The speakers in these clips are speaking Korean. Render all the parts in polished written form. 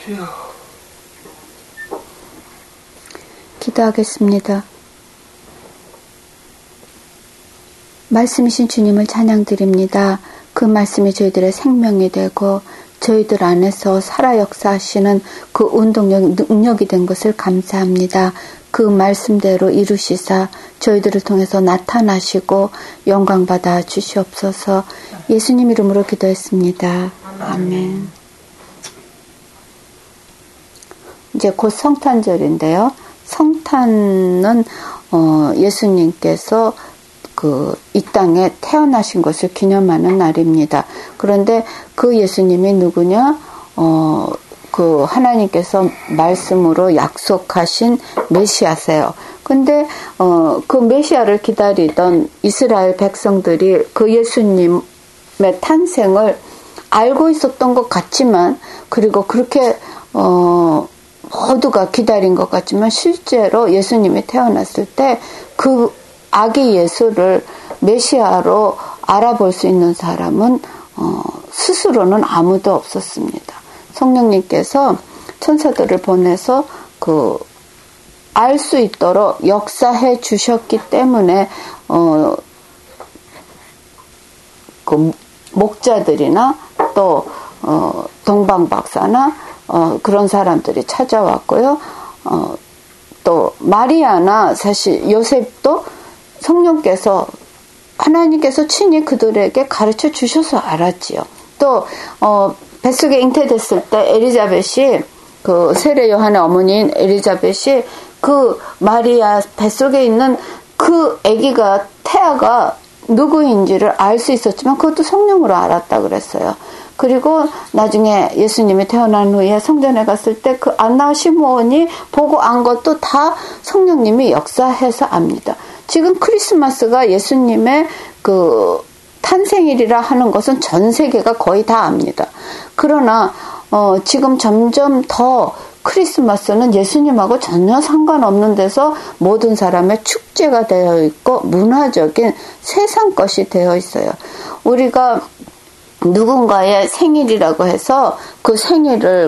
기도하겠습니다. 말씀이신 주님을 찬양드립니다. 그 말씀이 저희들의 생명이 되고 저희들 안에서 살아 역사하시는 그 운동력, 능력이 된 것을 감사합니다. 그 말씀대로 이루시사 저희들을 통해서 나타나시고 영광받아 주시옵소서. 예수님 이름으로 기도했습니다. 아멘. 이제 곧 성탄절인데요. 성탄은 예수님께서 이 땅에 태어나신 것을 기념하는 날입니다. 그런데 그 예수님이 누구냐? 그 하나님께서 말씀으로 약속하신 메시아세요. 근데 그 메시아를 기다리던 이스라엘 백성들이 그 예수님의 탄생을 알고 있었던 것 같지만, 그리고 그렇게 모두가 기다린 것 같지만 실제로 예수님이 태어났을 때 그 아기 예수를 메시아로 알아볼 수 있는 사람은 스스로는 아무도 없었습니다. 성령님께서 천사들을 보내서 알 수 있도록 역사해 주셨기 때문에 그 목자들이나 또 동방박사나 그런 사람들이 찾아왔고요. 또 마리아나 사실 요셉도 성령께서 하나님께서 친히 그들에게 가르쳐 주셔서 알았지요. 또 뱃속에 잉태됐을 때 엘리자벳이 그 세례 요한의 어머니인 엘리자벳이 그 마리아 뱃속에 있는 그 아기가 태아가 누구인지를 알 수 있었지만 그것도 성령으로 알았다 그랬어요. 그리고 나중에 예수님이 태어난 후에 성전에 갔을 때 그 안나 시므온이 보고 안 것도 다 성령님이 역사해서 압니다. 지금 크리스마스가 예수님의 그 탄생일이라 하는 것은 전 세계가 거의 다 압니다. 그러나 지금 점점 더 크리스마스는 예수님하고 전혀 상관없는 데서 모든 사람의 축제가 되어 있고 문화적인 세상 것이 되어 있어요. 우리가 누군가의 생일이라고 해서 그 생일을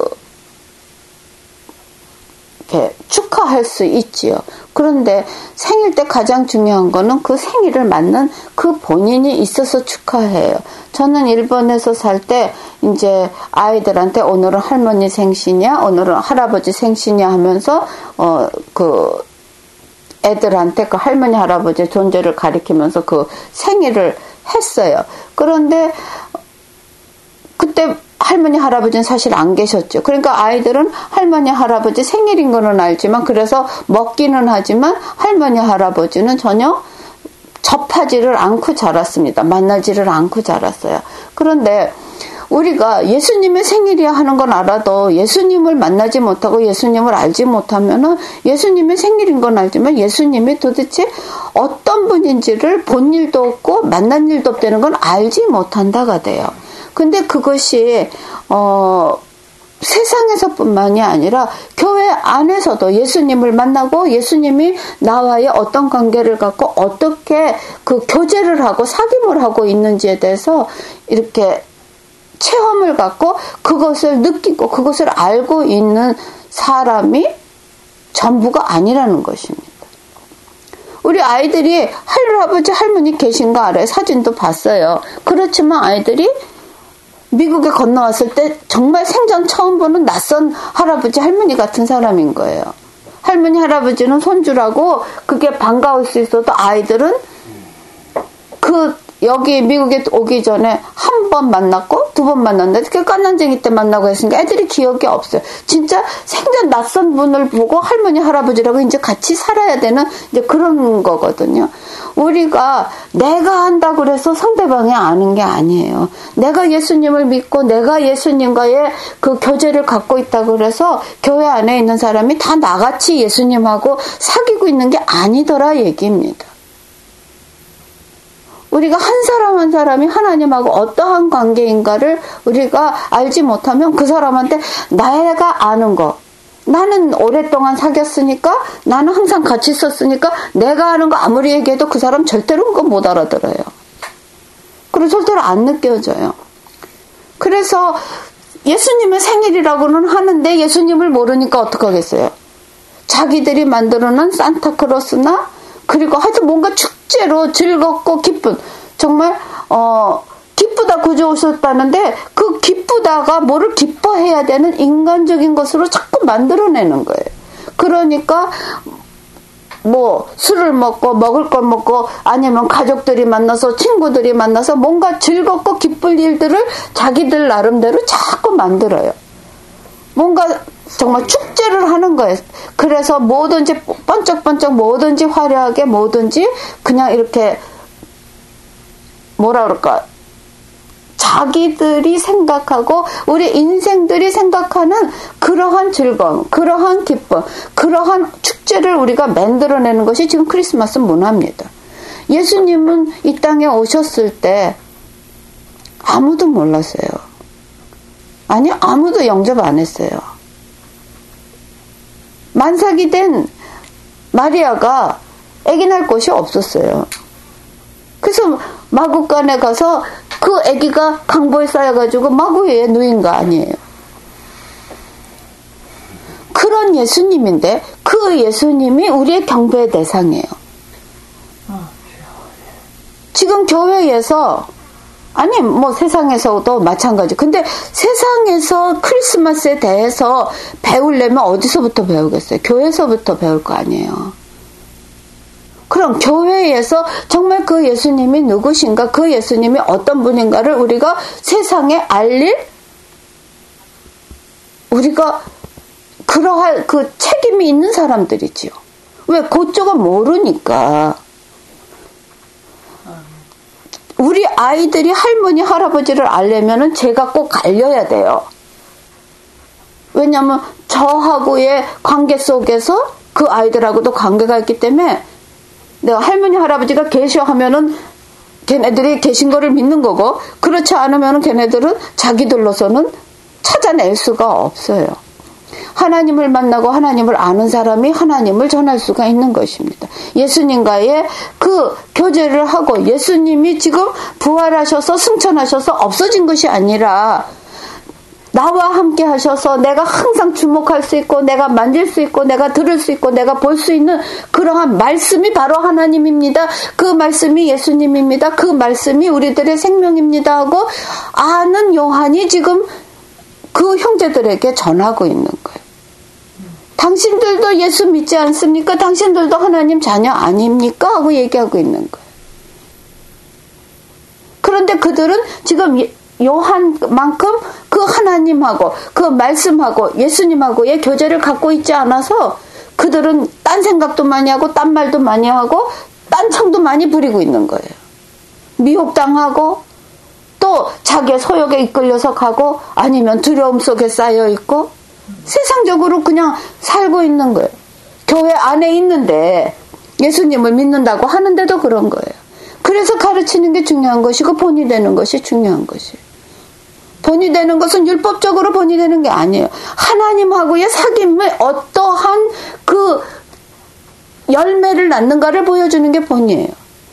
이렇게 축하할 수 있지요. 그런데 생일 때 가장 중요한 거는 그 생일을 맞는 그 본인이 있어서 축하해요. 저는 일본에서 살 때 이제 아이들한테 오늘은 할머니 생신이야, 오늘은 할아버지 생신이야 하면서 그 애들한테 그 할머니 할아버지의 존재를 가리키면서 그 생일을 했어요. 그런데 그때 할머니 할아버지는 사실 안 계셨죠. 그러니까 아이들은 할머니 할아버지 생일인 거는 알지만 그래서 먹기는 하지만 할머니 할아버지는 전혀 접하지를 않고 자랐습니다. 만나지를 않고 자랐어요. 그런데 우리가 예수님의 생일이야 하는 건 알아도 예수님을 만나지 못하고 예수님을 알지 못하면은 예수님의 생일인 건 알지만 예수님이 도대체 어떤 분인지를 본 일도 없고 만난 일도 없다는 건 알지 못한다가 돼요. 근데 그것이 세상에서뿐만이 아니라 교회 안에서도 예수님을 만나고 예수님이 나와의 어떤 관계를 갖고 어떻게 그 교제를 하고 사귐을 하고 있는지에 대해서 이렇게 체험을 갖고 그것을 느끼고 그것을 알고 있는 사람이 전부가 아니라는 것입니다. 우리 아이들이 할아버지 할머니 계신 거 알아요. 사진도 봤어요. 그렇지만 아이들이 미국에 건너왔을 때 정말 생전 처음 보는 낯선 할아버지 할머니 같은 사람인 거예요. 할머니 할아버지는 손주라고 그게 반가울 수 있어도 아이들은 여기 미국에 오기 전에 한 번 만났고 두 번 만났는데 그 깐난쟁이 때 만나고 했으니까 애들이 기억이 없어요. 진짜 생전 낯선 분을 보고 할머니 할아버지라고 이제 같이 살아야 되는 이제 그런 거거든요. 우리가 내가 한다고 그래서 상대방이 아는 게 아니에요. 내가 예수님을 믿고 내가 예수님과의 그 교제를 갖고 있다고 그래서 교회 안에 있는 사람이 다 나같이 예수님하고 사귀고 있는 게 아니더라 얘기입니다. 우리가 한 사람 한 사람이 하나님하고 어떠한 관계인가를 우리가 알지 못하면 그 사람한테 내가 아는 거, 나는 오랫동안 사귀었으니까, 나는 항상 같이 있었으니까 내가 아는 거 아무리 얘기해도 그 사람 절대로 그거 못 알아들어요. 그리고 절대로 안 느껴져요. 그래서 예수님의 생일이라고는 하는데 예수님을 모르니까 어떡하겠어요? 자기들이 만들어놓은 산타크로스나 그리고 하여튼 뭔가 축제로 즐겁고 기쁜 정말 기쁘다 구주 오셨다는데 그 기쁘다가 뭐를 기뻐해야 되는 인간적인 것으로 자꾸 만들어내는 거예요. 그러니까 뭐 술을 먹고 먹을 걸 먹고 아니면 가족들이 만나서 친구들이 만나서 뭔가 즐겁고 기쁠 일들을 자기들 나름대로 자꾸 만들어요. 뭔가 정말 축제를 하는 거예요. 그래서 뭐든지 번쩍번쩍 뭐든지 화려하게 뭐든지 그냥 이렇게 뭐라 그럴까 자기들이 생각하고 우리 인생들이 생각하는 그러한 즐거움, 그러한 기쁨, 그러한 축제를 우리가 만들어내는 것이 지금 크리스마스 문화입니다. 예수님은 이 땅에 오셨을 때 아무도 몰랐어요. 아니 아무도 영접 안 했어요. 만삭이 된 마리아가 아기 낳을 곳이 없었어요. 그래서 마구간에 가서 그 아기가 강보에 쌓여가지고 마구에 누인 거 아니에요. 그런 예수님인데 그 예수님이 우리의 경배의 대상이에요. 지금 교회에서 아니 뭐 세상에서도 마찬가지. 근데 세상에서 크리스마스에 대해서 배우려면 어디서부터 배우겠어요? 교회에서부터 배울 거 아니에요. 그럼 교회에서 정말 그 예수님이 누구신가, 그 예수님이 어떤 분인가를 우리가 세상에 알릴 우리가 그러할 그 책임이 있는 사람들이지요. 왜? 그쪽은 모르니까. 우리 아이들이 할머니, 할아버지를 알려면은 제가 꼭 알려야 돼요. 왜냐하면 저하고의 관계 속에서 그 아이들하고도 관계가 있기 때문에 내가 할머니, 할아버지가 계셔 하면은 걔네들이 계신 거를 믿는 거고 그렇지 않으면은 걔네들은 자기들로서는 찾아낼 수가 없어요. 하나님을 만나고 하나님을 아는 사람이 하나님을 전할 수가 있는 것입니다. 예수님과의 그 교제를 하고 예수님이 지금 부활하셔서 승천하셔서 없어진 것이 아니라 나와 함께 하셔서 내가 항상 주목할 수 있고 내가 만질 수 있고 내가 들을 수 있고 내가 볼 수 있는 그러한 말씀이 바로 하나님입니다. 그 말씀이 예수님입니다. 그 말씀이 우리들의 생명입니다 하고 아는 요한이 지금 그 형제들에게 전하고 있는 거예요. 당신들도 예수 믿지 않습니까? 당신들도 하나님 자녀 아닙니까? 하고 얘기하고 있는 거예요. 그런데 그들은 지금 요한만큼 그 하나님하고 그 말씀하고 예수님하고의 교제를 갖고 있지 않아서 그들은 딴 생각도 많이 하고 딴 말도 많이 하고 딴 창도 많이 부리고 있는 거예요. 미혹당하고 또 자기의 소욕에 이끌려서 가고 아니면 두려움 속에 쌓여 있고 세상적으로 그냥 살고 있는 거예요. 교회 안에 있는데 예수님을 믿는다고 하는데도 그런 거예요. 그래서 가르치는 게 중요한 것이고 본이 되는 것이 중요한 것이에요. 본이 되는 것은 율법적으로 본이 되는 게 아니에요. 하나님하고의 사귐의 어떠한 그 열매를 낳는가를 보여주는 게 본이에요.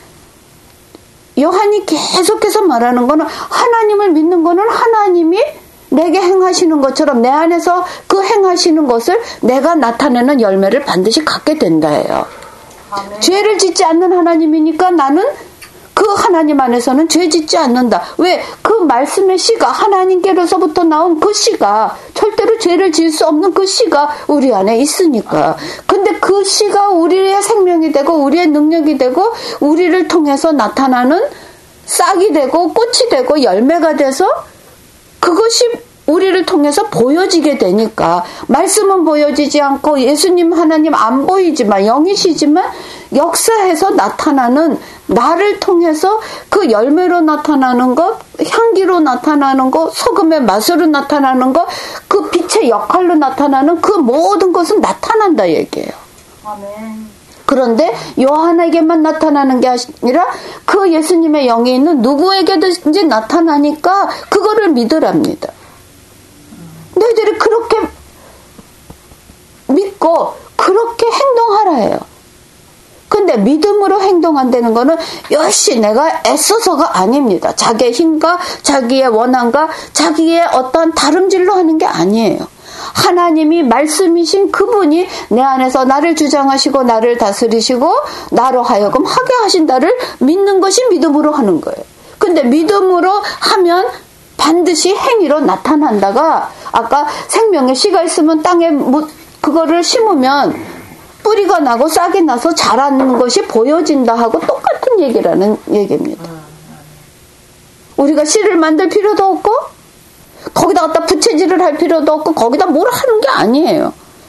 요한이 계속해서 말하는 거는 하나님을 믿는 거는 하나님이 내게 행하시는 것처럼 내 안에서 그 행하시는 것을 내가 나타내는 열매를 반드시 갖게 된다예요. 아멘. 죄를 짓지 않는 하나님이니까 나는 그 하나님 안에서는 죄 짓지 않는다. 왜? 그 말씀의 씨가 하나님께로서부터 나온 그 씨가 절대로 죄를 지을 수 없는 그 씨가 우리 안에 있으니까. 근데 그 씨가 우리의 생명이 되고 우리의 능력이 되고 우리를 통해서 나타나는 싹이 되고 꽃이 되고 열매가 돼서 그것이 우리를 통해서 보여지게 되니까 말씀은 보여지지 않고 예수님 하나님 안 보이지만 영이시지만 역사에서 나타나는 나를 통해서 그 열매로 나타나는 것, 향기로 나타나는 것, 소금의 맛으로 나타나는 것, 그 빛의 역할로 나타나는 그 모든 것은 나타난다 얘기예요. 아멘. 그런데 요한에게만 나타나는 게 아니라 그 예수님의 영이 있는 누구에게든지 나타나니까 그거를 믿으랍니다. 너희들이 그렇게 믿고 그렇게 행동하라 해요. 그 그런데 믿음으로 행동한다는 거는 역시 내가 애써서가 아닙니다. 자기의 힘과 자기의 원한과 자기의 어떤 다름질로 하는 게 아니에요. 하나님이 말씀이신 그분이 내 안에서 나를 주장하시고 나를 다스리시고 나로 하여금 하게 하신다를 믿는 것이 믿음으로 하는 거예요. 근데 믿음으로 하면 반드시 행위로 나타난다가 아까 생명의 씨가 있으면 땅에 그거를 심으면 뿌리가 나고 싹이 나서 자라는 것이 보여진다 하고 똑같은 얘기라는 얘기입니다. 우리가 씨를 만들 필요도 없고 거기다 갖다 부채질을 할 필요도 없고 거기다 뭘 하는 게 아니에요.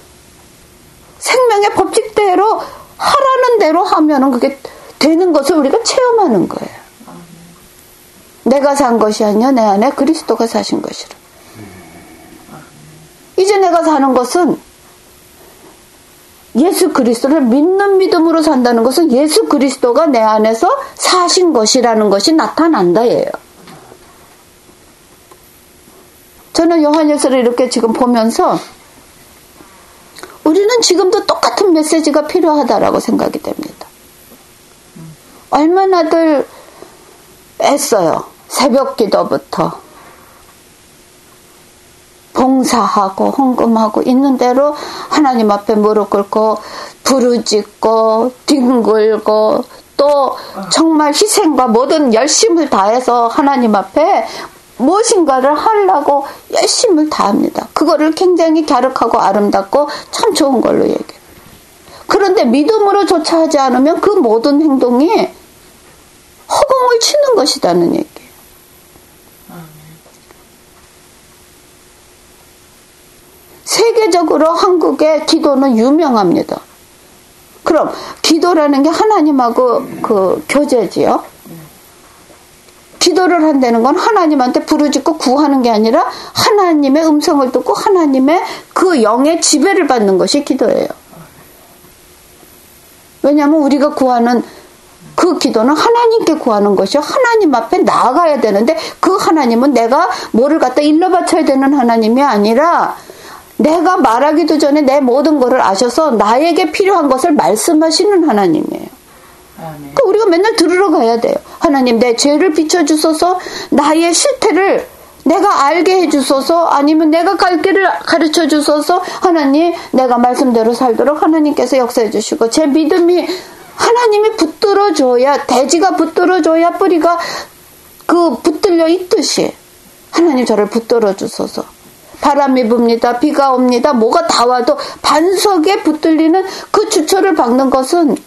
생명의 법칙대로 하라는 대로 하면은 그게 되는 것을 우리가 체험하는 거예요. 내가 산 것이 아니라 내 안에 그리스도가 사신 것이라. 이제 내가 사는 것은 예수 그리스도를 믿는 믿음으로 산다는 것은 예수 그리스도가 내 안에서 사신 것이라는 것이 나타난다예요. 저는 요한일서를 이렇게 지금 보면서 우리는 지금도 똑같은 메시지가 필요하다라고 생각이 됩니다. 얼마나들 애써요. 새벽 기도부터 봉사하고 헌금하고 있는 대로 하나님 앞에 무릎 꿇고 부르짖고 뒹굴고 또 정말 희생과 모든 열심을 다해서 하나님 앞에 무엇인가를 하려고 열심을 다합니다. 그거를 굉장히 갸륵하고 아름답고 참 좋은 걸로 얘기해요. 그런데 믿음으로 조차하지 않으면 그 모든 행동이 허공을 치는 것이라는 얘기예요. 세계적으로 한국의 기도는 유명합니다. 그럼 기도라는 게 하나님하고 그 교제지요. 기도를 한다는 건 하나님한테 부르짖고 구하는 게 아니라 하나님의 음성을 듣고 하나님의 그 영의 지배를 받는 것이 기도예요. 왜냐하면 우리가 구하는 그 기도는 하나님께 구하는 것이요. 하나님 앞에 나아가야 되는데 그 하나님은 내가 뭐를 갖다 일러 바쳐야 되는 하나님이 아니라 내가 말하기도 전에 내 모든 것을 아셔서 나에게 필요한 것을 말씀하시는 하나님이에요. 그러니까 우리가 맨날 들으러 가야 돼요. 하나님 내 죄를 비춰주소서, 나의 실태를 내가 알게 해주소서, 아니면 내가 갈 길을 가르쳐 주소서. 하나님 내가 말씀대로 살도록 하나님께서 역사해 주시고, 제 믿음이 하나님이 붙들어줘야, 돼지가 붙들어줘야 뿌리가 그 붙들려 있듯이 하나님 저를 붙들어 주소서. 바람이 붑니다. 비가 옵니다. 뭐가 다 와도 반석에 붙들리는 그 주처를 박는 것은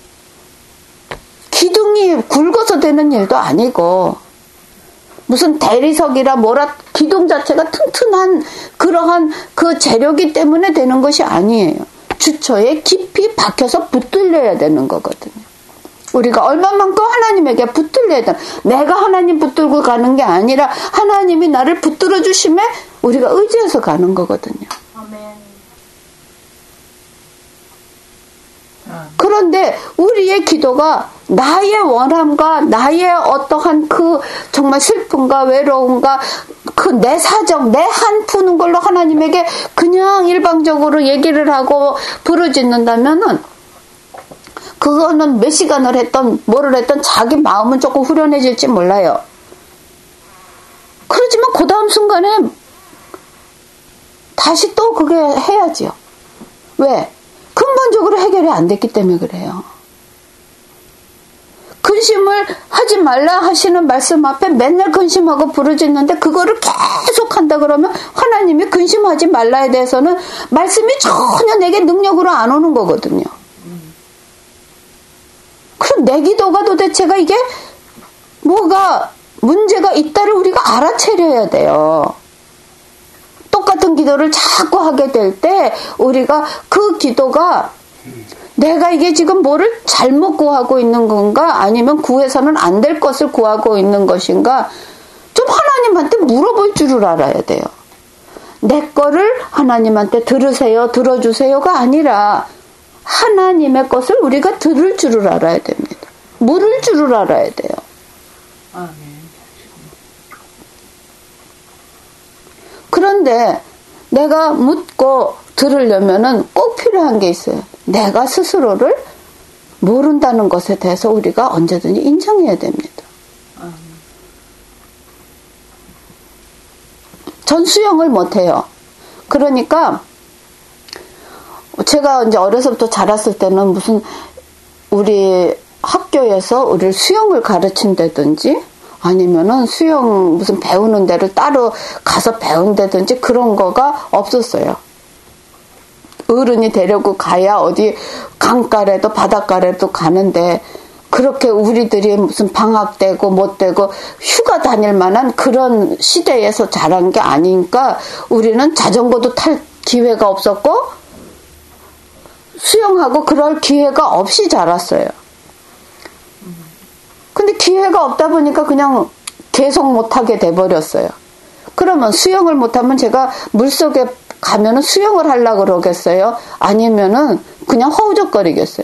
기둥이 굵어서 되는 일도 아니고 무슨 대리석이라 뭐라 기둥 자체가 튼튼한 그러한 그 재료기 때문에 되는 것이 아니에요. 주처에 깊이 박혀서 붙들려야 되는 거거든요. 우리가 얼마만큼 하나님에게 붙들려야 되나. 내가 하나님 붙들고 가는 게 아니라 하나님이 나를 붙들어 주심에 우리가 의지해서 가는 거거든요. 그런데 우리의 기도가 나의 원함과 나의 어떠한 그 정말 슬픔과 외로움과 그 내 사정, 내 한 푸는 걸로 하나님에게 그냥 일방적으로 얘기를 하고 부르짖는다면은 그거는 몇 시간을 했던 뭐를 했던 자기 마음은 조금 후련해질지 몰라요. 그렇지만 그 다음 순간에 다시 또 그게 해야지요. 왜? 근본적으로 해결이 안 됐기 때문에 그래요. 근심을 하지 말라 하시는 말씀 앞에 맨날 근심하고 부르짖는데 그거를 계속 한다 그러면 하나님이 근심하지 말라에 대해서는 말씀이 전혀 내게 능력으로 안 오는 거거든요. 그럼 내 기도가 도대체가 이게 뭐가 문제가 있다를 우리가 알아채려야 돼요. 똑같은 기도를 자꾸 하게 될 때 우리가 그 기도가 내가 이게 지금 뭐를 잘못 구하고 있는 건가 아니면 구해서는 안 될 것을 구하고 있는 것인가 좀 하나님한테 물어볼 줄을 알아야 돼요. 내 거를 하나님한테 들으세요, 들어주세요가 아니라 하나님의 것을 우리가 들을 줄을 알아야 됩니다. 물을 줄을 알아야 돼요. 그런데 내가 묻고 들으려면은 꼭 필요한 게 있어요. 내가 스스로를 모른다는 것에 대해서 우리가 언제든지 인정해야 됩니다. 전 수영을 못해요. 그러니까 제가 이제 어려서부터 자랐을 때는 무슨 우리 학교에서 우리를 수영을 가르친다든지 아니면은 수영 무슨 배우는 데를 따로 가서 배운다든지 그런 거가 없었어요. 어른이 데리고 가야 어디 강가래도 바닷가래도 가는데 그렇게 우리들이 무슨 방학 되고 못 되고 휴가 다닐 만한 그런 시대에서 자란 게 아니니까 우리는 자전거도 탈 기회가 없었고 수영하고 그럴 기회가 없이 자랐어요. 근데 기회가 없다 보니까 그냥 계속 못하게 돼버렸어요. 그러면 수영을 못하면 제가 물속에 가면은 수영을 하려고 그러겠어요? 아니면은 그냥 허우적거리겠어요?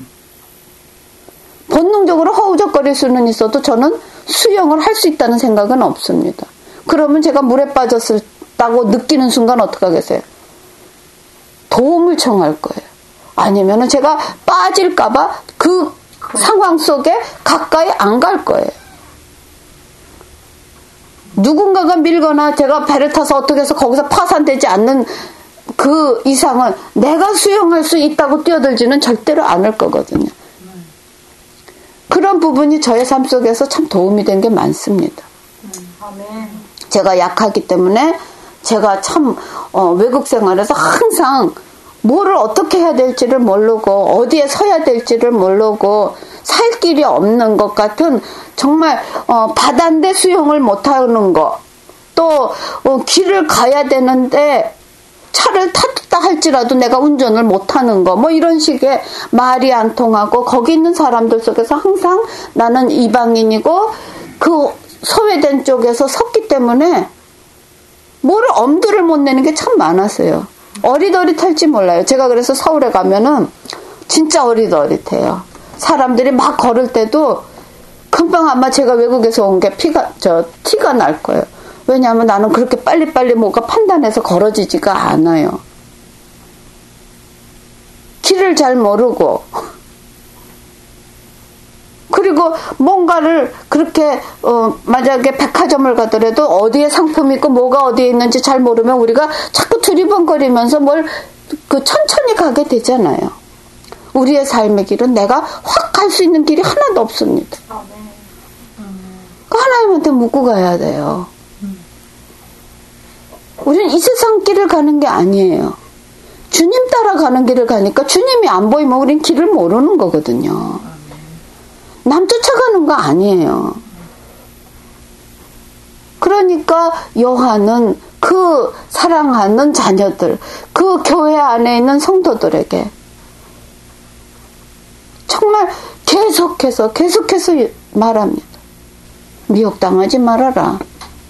본능적으로 허우적거릴 수는 있어도 저는 수영을 할 수 있다는 생각은 없습니다. 그러면 제가 물에 빠졌다고 느끼는 순간 어떻게 하겠어요? 도움을 청할 거예요. 아니면은 제가 빠질까봐 그 상황 속에 가까이 안 갈 거예요. 누군가가 밀거나 제가 배를 타서 어떻게 해서 거기서 파산되지 않는 그 이상은 내가 수영할 수 있다고 뛰어들지는 절대로 않을 거거든요. 그런 부분이 저의 삶 속에서 참 도움이 된 게 많습니다. 제가 약하기 때문에 제가 참 외국 생활에서 항상 뭐를 어떻게 해야 될지를 모르고 어디에 서야 될지를 모르고 살 길이 없는 것 같은 정말 바다인데 수영을 못하는 거 또 길을 가야 되는데 차를 탔다 할지라도 내가 운전을 못하는 거 뭐 이런 식의 말이 안 통하고 거기 있는 사람들 속에서 항상 나는 이방인이고 그 소외된 쪽에서 섰기 때문에 뭐를 엄두를 못 내는 게 참 많았어요. 어릿어릿할지 몰라요. 제가 그래서 서울에 가면은 진짜 어릿어릿해요. 사람들이 막 걸을 때도 금방 아마 제가 외국에서 온 게 티가 날 거예요. 왜냐하면 나는 그렇게 빨리빨리 뭐가 판단해서 걸어지지가 않아요. 길을 잘 모르고 그리고 뭔가를 그렇게 만약에 백화점을 가더라도 어디에 상품이 있고 뭐가 어디에 있는지 잘 모르면 우리가 자꾸 두리번거리면서 뭘 천천히 가게 되잖아요. 우리의 삶의 길은 내가 확 갈 수 있는 길이 하나도 없습니다. 하나님한테 묻고 가야 돼요. 우리는 이 세상 길을 가는 게 아니에요. 주님 따라가는 길을 가니까 주님이 안 보이면 우린 길을 모르는 거거든요. 남 쫓아가는 거 아니에요. 그러니까 요한은 그 사랑하는 자녀들, 그 교회 안에 있는 성도들에게 정말 계속해서 말합니다. 미혹당하지 말아라.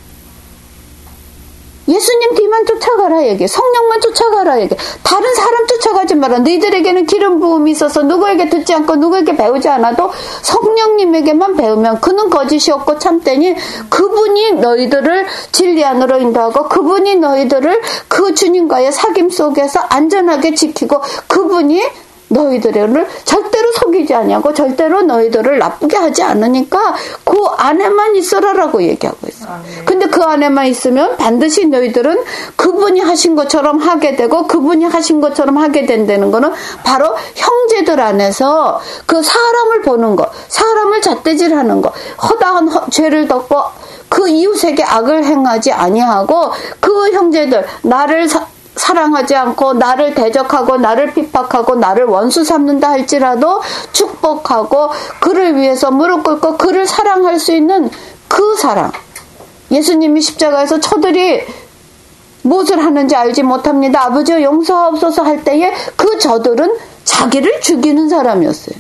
예수님 뒤만 쫓아가라 얘기, 성령만 쫓아가라 얘기. 다른 사람 쫓아가지 마라. 너희들에게는 기름 부음이 있어서 누구에게 듣지 않고 누구에게 배우지 않아도 성령님에게만 배우면 그는 거짓이 없고 참되니 그분이 너희들을 진리 안으로 인도하고 그분이 너희들을 그 주님과의 사귐 속에서 안전하게 지키고 그분이 너희들을 절대로 속이지 아니하고 절대로 너희들을 나쁘게 하지 않으니까 그 안에만 있어라라고 얘기하고 있어요. 근데 그 안에만 있으면 반드시 너희들은 그분이 하신 것처럼 하게 되고 그분이 하신 것처럼 하게 된다는 거는 바로 형제들 안에서 그 사람을 보는 거, 사람을 잣대질하는 거, 허다한 죄를 덮고 그 이웃에게 악을 행하지 아니하고 그 형제들 나를 사랑하지 않고 나를 대적하고 나를 핍박하고 나를 원수 삼는다 할지라도 축복하고 그를 위해서 무릎 꿇고 그를 사랑할 수 있는 그 사랑. 예수님이 십자가에서 저들이 무엇을 하는지 알지 못합니다. 아버지여 용서하옵소서 할 때에 그 저들은 자기를 죽이는 사람이었어요.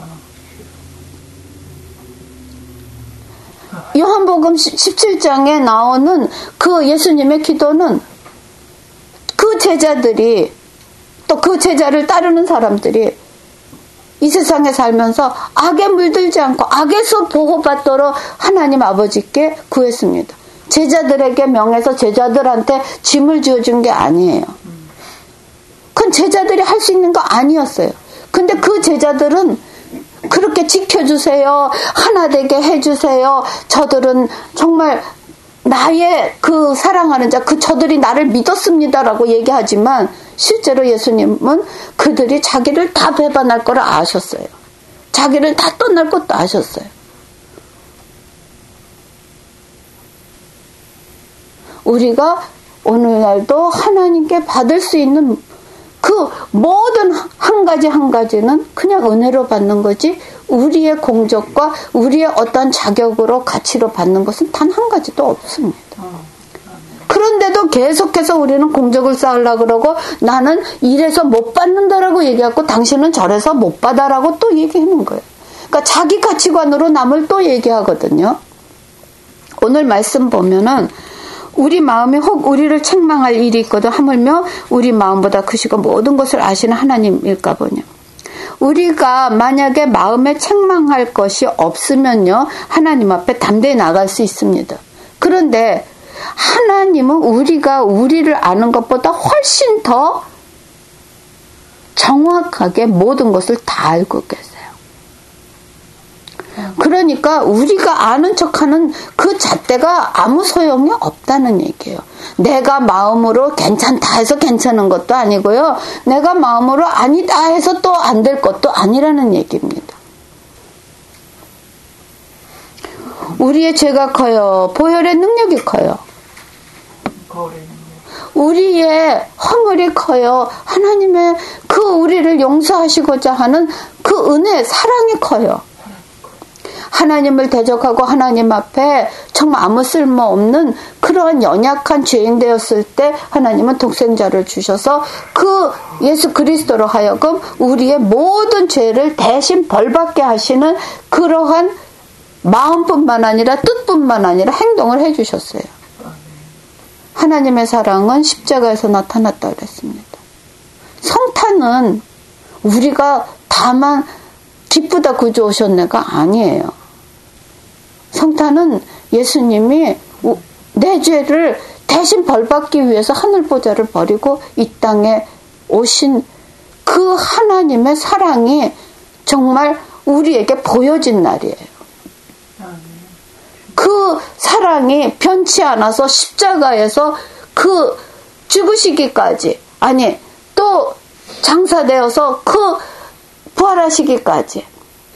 요한복음 17장에 나오는 그 예수님의 기도는 그 제자들이 또 그 제자를 따르는 사람들이 이 세상에 살면서 악에 물들지 않고 악에서 보호받도록 하나님 아버지께 구했습니다. 제자들에게 명해서 제자들한테 짐을 지어준 게 아니에요. 그건 제자들이 할 수 있는 거 아니었어요. 근데 그 제자들은 그렇게 지켜주세요. 하나 되게 해주세요. 저들은 정말 나의 그 사랑하는 자, 저들이 나를 믿었습니다라고 얘기하지만 실제로 예수님은 그들이 자기를 다 배반할 거를 아셨어요. 자기를 다 떠날 것도 아셨어요. 우리가 오늘날도 하나님께 받을 수 있는 그 모든 한 가지 한 가지는 그냥 은혜로 받는 거지 우리의 공적과 우리의 어떤 자격으로 가치로 받는 것은 단 한 가지도 없습니다. 그런데도 계속해서 우리는 공적을 쌓으려고 그러고 나는 이래서 못 받는다라고 얘기하고 당신은 저래서 못 받아라고 또 얘기하는 거예요. 그러니까 자기 가치관으로 남을 또 얘기하거든요. 오늘 말씀 보면은 우리 마음에 혹 우리를 책망할 일이 있거든 하물며 우리 마음보다 크시고 모든 것을 아시는 하나님일까 보냐. 우리가 만약에 마음에 책망할 것이 없으면요 하나님 앞에 담대히 나갈 수 있습니다. 그런데 하나님은 우리가 우리를 아는 것보다 훨씬 더 정확하게 모든 것을 다 알고 계세요. 그러니까 우리가 아는 척하는 그 잣대가 아무 소용이 없다는 얘기예요. 내가 마음으로 괜찮다 해서 괜찮은 것도 아니고요. 내가 마음으로 아니다 해서 또 안 될 것도 아니라는 얘기입니다. 우리의 죄가 커요. 보혈의 능력이 커요. 우리의 허물이 커요. 하나님의 그 우리를 용서하시고자 하는 그 은혜, 사랑이 커요. 하나님을 대적하고 하나님 앞에 정말 아무 쓸모없는 그러한 연약한 죄인 되었을 때 하나님은 독생자를 주셔서 그 예수 그리스도로 하여금 우리의 모든 죄를 대신 벌받게 하시는 그러한 마음뿐만 아니라 뜻뿐만 아니라 행동을 해주셨어요. 하나님의 사랑은 십자가에서 나타났다 그랬습니다. 성탄은 우리가 다만 기쁘다 구주 오셨네가 아니에요. 성탄은 예수님이 내 죄를 대신 벌받기 위해서 하늘보좌를 버리고 이 땅에 오신 그 하나님의 사랑이 정말 우리에게 보여진 날이에요. 그 사랑이 변치 않아서 십자가에서 그 죽으시기까지, 아니 또 장사되어서 그 부활하시기까지,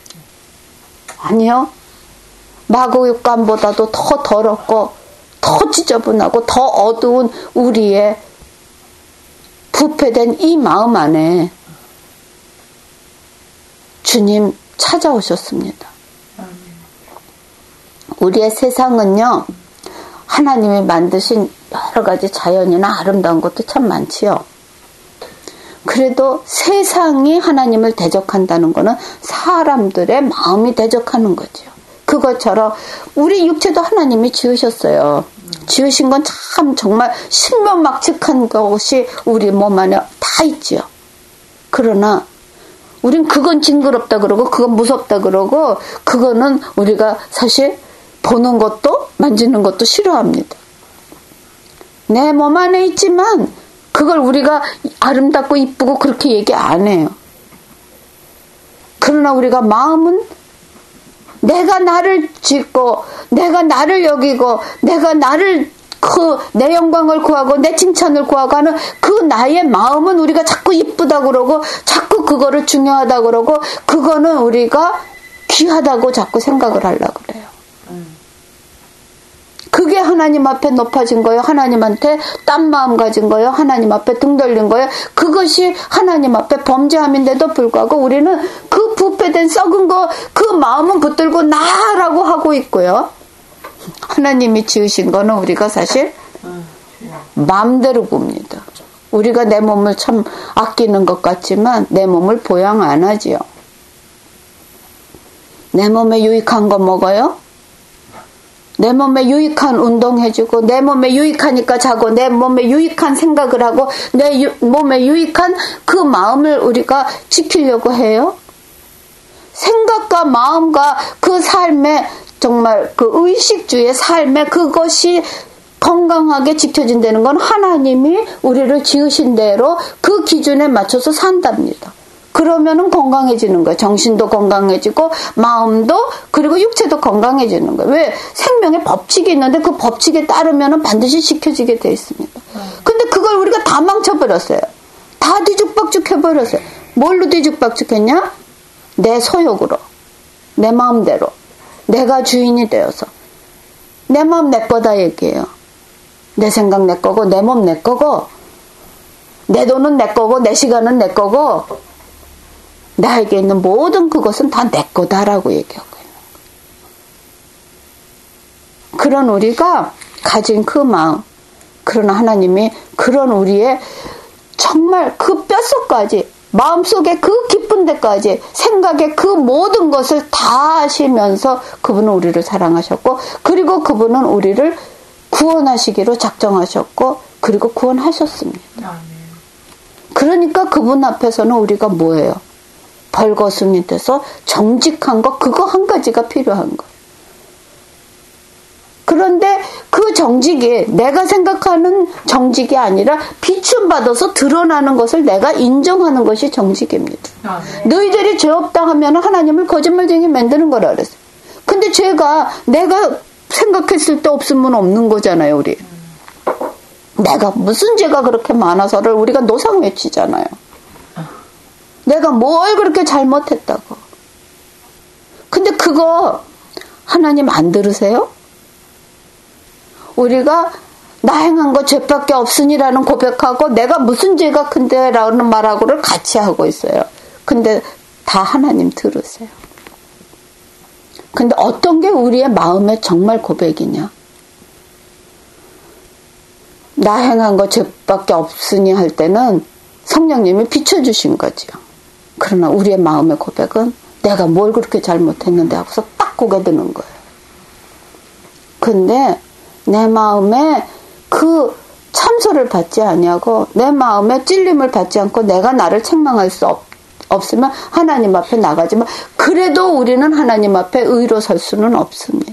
아니요, 마구육간보다도 더 더럽고 더 지저분하고 더 어두운 우리의 부패된 이 마음 안에 주님 찾아오셨습니다. 우리의 세상은요, 하나님이 만드신 여러 가지 자연이나 아름다운 것도 참 많지요. 그래도 세상이 하나님을 대적한다는 것은 사람들의 마음이 대적하는 거죠. 그것처럼 우리 육체도 하나님이 지으셨어요. 지으신 건 참 정말 신명막측한 것이 우리 몸 안에 다 있지요. 그러나 우린 그건 징그럽다 그러고 그건 무섭다 그러고 그거는 우리가 사실 보는 것도 만지는 것도 싫어합니다. 내 몸 안에 있지만 그걸 우리가 아름답고 이쁘고 그렇게 얘기 안 해요. 그러나 우리가 마음은 내가 나를 짓고 내가 나를 여기고 내가 나를 내 영광을 구하고 내 칭찬을 구하고 하는 그 나의 마음은 우리가 자꾸 이쁘다 그러고 자꾸 그거를 중요하다 그러고 그거는 우리가 귀하다고 자꾸 생각을 하려고 그래요. 그게 하나님 앞에 높아진 거예요. 하나님한테 딴 마음 가진 거예요. 하나님 앞에 등 돌린 거예요. 그것이 하나님 앞에 범죄함인데도 불구하고 우리는 그 부패된 썩은 거 그 마음은 붙들고 나라고 하고 있고요. 하나님이 지으신 거는 우리가 사실 마음대로 봅니다. 우리가 내 몸을 참 아끼는 것 같지만 내 몸을 보양 안 하지요. 내 몸에 유익한 거 먹어요. 내 몸에 유익한 운동해주고 내 몸에 유익하니까 자고 내 몸에 유익한 생각을 하고 내 몸에 유익한 그 마음을 우리가 지키려고 해요. 생각과 마음과 그 삶의 정말 그 의식주의 삶에 그것이 건강하게 지켜진다는 건 하나님이 우리를 지으신 대로 그 기준에 맞춰서 산답니다. 그러면은 건강해지는 거예요. 정신도 건강해지고 마음도 그리고 육체도 건강해지는 거예요. 왜? 생명의 법칙이 있는데 그 법칙에 따르면은 반드시 지켜지게 돼 있습니다. 근데 그걸 우리가 다 망쳐버렸어요. 다 뒤죽박죽 해버렸어요. 뭘로 뒤죽박죽했냐? 내 소욕으로, 내 마음대로, 내가 주인이 되어서 내 마음 내 거다 얘기해요. 내 생각 내 거고 내 몸 내 거고 내 돈은 내 거고 내 시간은 내 거고 나에게 있는 모든 그것은 다 내 거다라고 얘기하고 있는 거예요. 그런 우리가 가진 그 마음, 그러나 하나님이 그런 우리의 정말 그 뼛속까지 마음속에 그 깊은 데까지 생각의 그 모든 것을 다 아시면서 그분은 우리를 사랑하셨고 그리고 그분은 우리를 구원하시기로 작정하셨고 그리고 구원하셨습니다. 그러니까 그분 앞에서는 우리가 뭐예요? 벌거숭이 돼서 정직한 거 그거 한 가지가 필요한 거예요. 그런데 그 정직이 내가 생각하는 정직이 아니라 비춤받아서 드러나는 것을 내가 인정하는 것이 정직입니다. 너희들이 죄 없다 하면 하나님을 거짓말쟁이 만드는 거라 그랬어요. 근데 죄가 내가 생각했을 때 없으면 없는 거잖아요, 우리. 내가 무슨 죄가 그렇게 많아서를 우리가 노상 외치잖아요. 내가 뭘 그렇게 잘못했다고. 근데 그거 하나님 안 들으세요? 우리가 나 행한 거 죄밖에 없으니라는 고백하고 내가 무슨 죄가 큰데 라는 말하고를 같이 하고 있어요. 근데 다 하나님 들으세요. 근데 어떤 게 우리의 마음의 정말 고백이냐? 나 행한 거 죄밖에 없으니 할 때는 성령님이 비춰주신 거죠. 그러나 우리의 마음의 고백은 내가 뭘 그렇게 잘못했는데 하고서 딱 고개 드는 거예요. 근데 내 마음에 그 참소를 받지 아니하고 내 마음에 찔림을 받지 않고 내가 나를 책망할 수 없으면 하나님 앞에 나가지만 그래도 우리는 하나님 앞에 의로 설 수는 없습니다.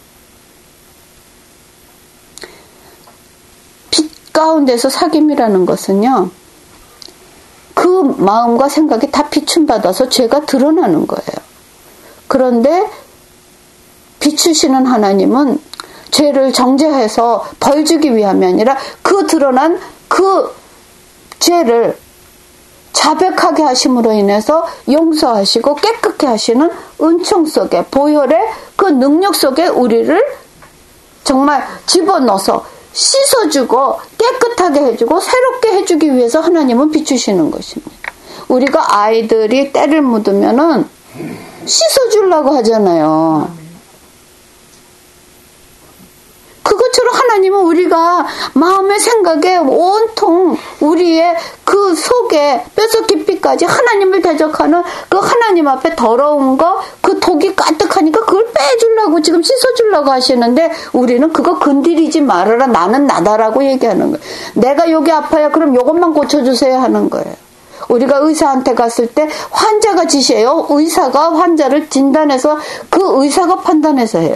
빛 가운데서 사귐이라는 것은요. 그 마음과 생각이 다 비춤받아서 죄가 드러나는 거예요. 그런데 비추시는 하나님은 죄를 정죄해서 벌 주기 위함이 아니라 그 드러난 그 죄를 자백하게 하심으로 인해서 용서하시고 깨끗게 하시는 은총 속에 보혈의 그 능력 속에 우리를 정말 집어넣어서 씻어주고 깨끗하게 해주고 새롭게 해주기 위해서 하나님은 비추시는 것입니다. 우리가 아이들이 때를 묻으면은 씻어주려고 하잖아요. 그것처럼 하나님은 우리가 마음의 생각에 온통 우리의 그 속에 뼛속 깊이까지 하나님을 대적하는 그 하나님 앞에 더러운 거, 그 독이 가득하니까 그걸 빼주려고 지금 씻어주려고 하시는데 우리는 그거 건드리지 말아라. 나는 나다라고 얘기하는 거예요. 내가 여기 아파요. 그럼 이것만 고쳐주세요 하는 거예요. 우리가 의사한테 갔을 때 환자가 지시해요. 의사가 환자를 진단해서 그 의사가 판단해서 해요.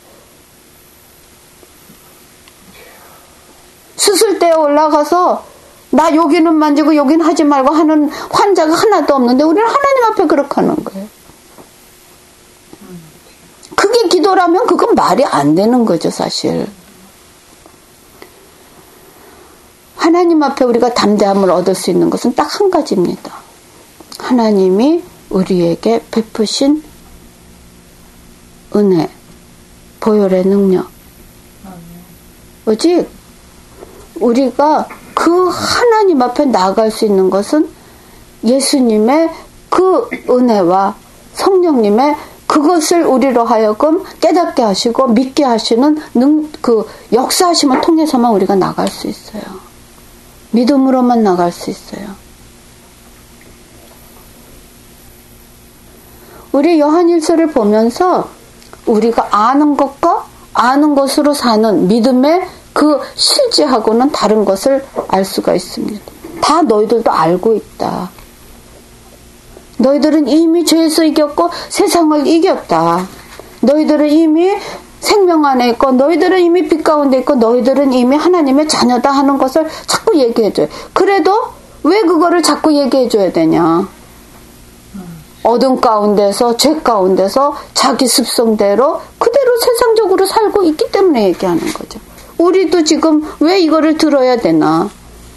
수술대에 올라가서 나 여기는 만지고 여기는 하지 말고 하는 환자가 하나도 없는데 우리는 하나님 앞에 그렇게 하는 거예요. 그게 기도라면 그건 말이 안 되는 거죠, 사실. 하나님 앞에 우리가 담대함을 얻을 수 있는 것은 딱 한 가지입니다. 하나님이 우리에게 베푸신 은혜, 보혈의 능력. 오직 우리가 그 하나님 앞에 나아갈 수 있는 것은 예수님의 그 은혜와 성령님의 그것을 우리로 하여금 깨닫게 하시고 믿게 하시는 그 역사하심을 통해서만 우리가 나갈 수 있어요. 믿음으로만 나갈 수 있어요. 우리 요한일서를 보면서 우리가 아는 것과 아는 것으로 사는 믿음의 그 실제하고는 다른 것을 알 수가 있습니다. 다 너희들도 알고 있다. 너희들은 이미 죄에서 이겼고 세상을 이겼다. 너희들은 이미 생명 안에 있고 너희들은 이미 빛 가운데 있고 너희들은 이미 하나님의 자녀다 하는 것을 자꾸 얘기해줘요. 그래도 왜 그거를 자꾸 얘기해줘야 되냐? 어둠 가운데서 죄 가운데서 자기 습성대로 그대로 세상적으로 살고 있기 때문에 얘기하는 거죠. 우리도 지금 왜 이거를 들어야 되나?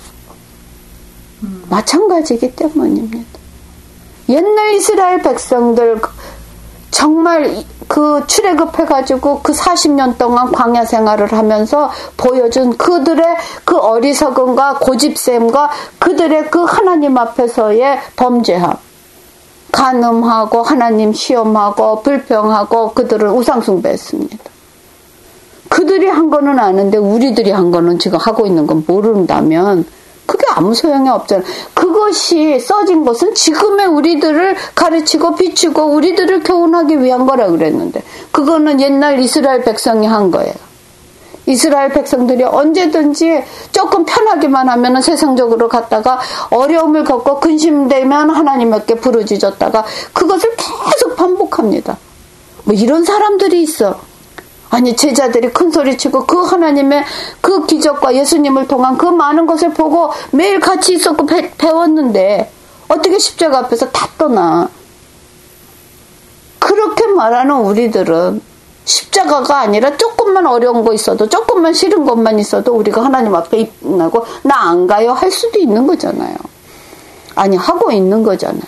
마찬가지이기 때문입니다. 옛날 이스라엘 백성들 정말 그 출애굽해가지고 그 40년 동안 광야 생활을 하면서 보여준 그들의 그 어리석음과 고집셈과 그들의 그 하나님 앞에서의 범죄함, 간음하고 하나님 시험하고 불평하고 그들은 우상숭배했습니다. 그들이 한 거는 아는데 우리들이 한 거는 지금 하고 있는 건 모른다면 그게 아무 소용이 없잖아요. 그것이 써진 것은 지금의 우리들을 가르치고 비추고 우리들을 교훈하기 위한 거라 그랬는데 그거는 옛날 이스라엘 백성이 한 거예요. 이스라엘 백성들이 언제든지 조금 편하기만 하면 세상적으로 갔다가 어려움을 겪고 근심되면 하나님께 부르짖었다가 그것을 계속 반복합니다. 뭐 이런 사람들이 있어. 아니 제자들이 큰 소리치고 그 하나님의 그 기적과 예수님을 통한 그 많은 것을 보고 매일 같이 있었고 배웠는데 어떻게 십자가 앞에서 다 떠나. 그렇게 말하는 우리들은 십자가가 아니라 조금만 어려운 거 있어도 조금만 싫은 것만 있어도 우리가 하나님 앞에 입나고 나 안 가요 할 수도 있는 거잖아요. 아니 하고 있는 거잖아요.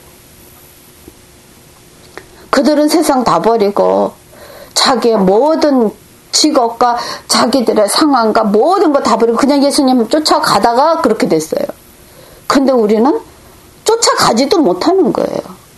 그들은 세상 다 버리고 자기의 모든 직업과 자기들의 상황과 모든 거 다 버리고 그냥 예수님 쫓아가다가 그렇게 됐어요. 근데 우리는 쫓아가지도 못하는 거예요.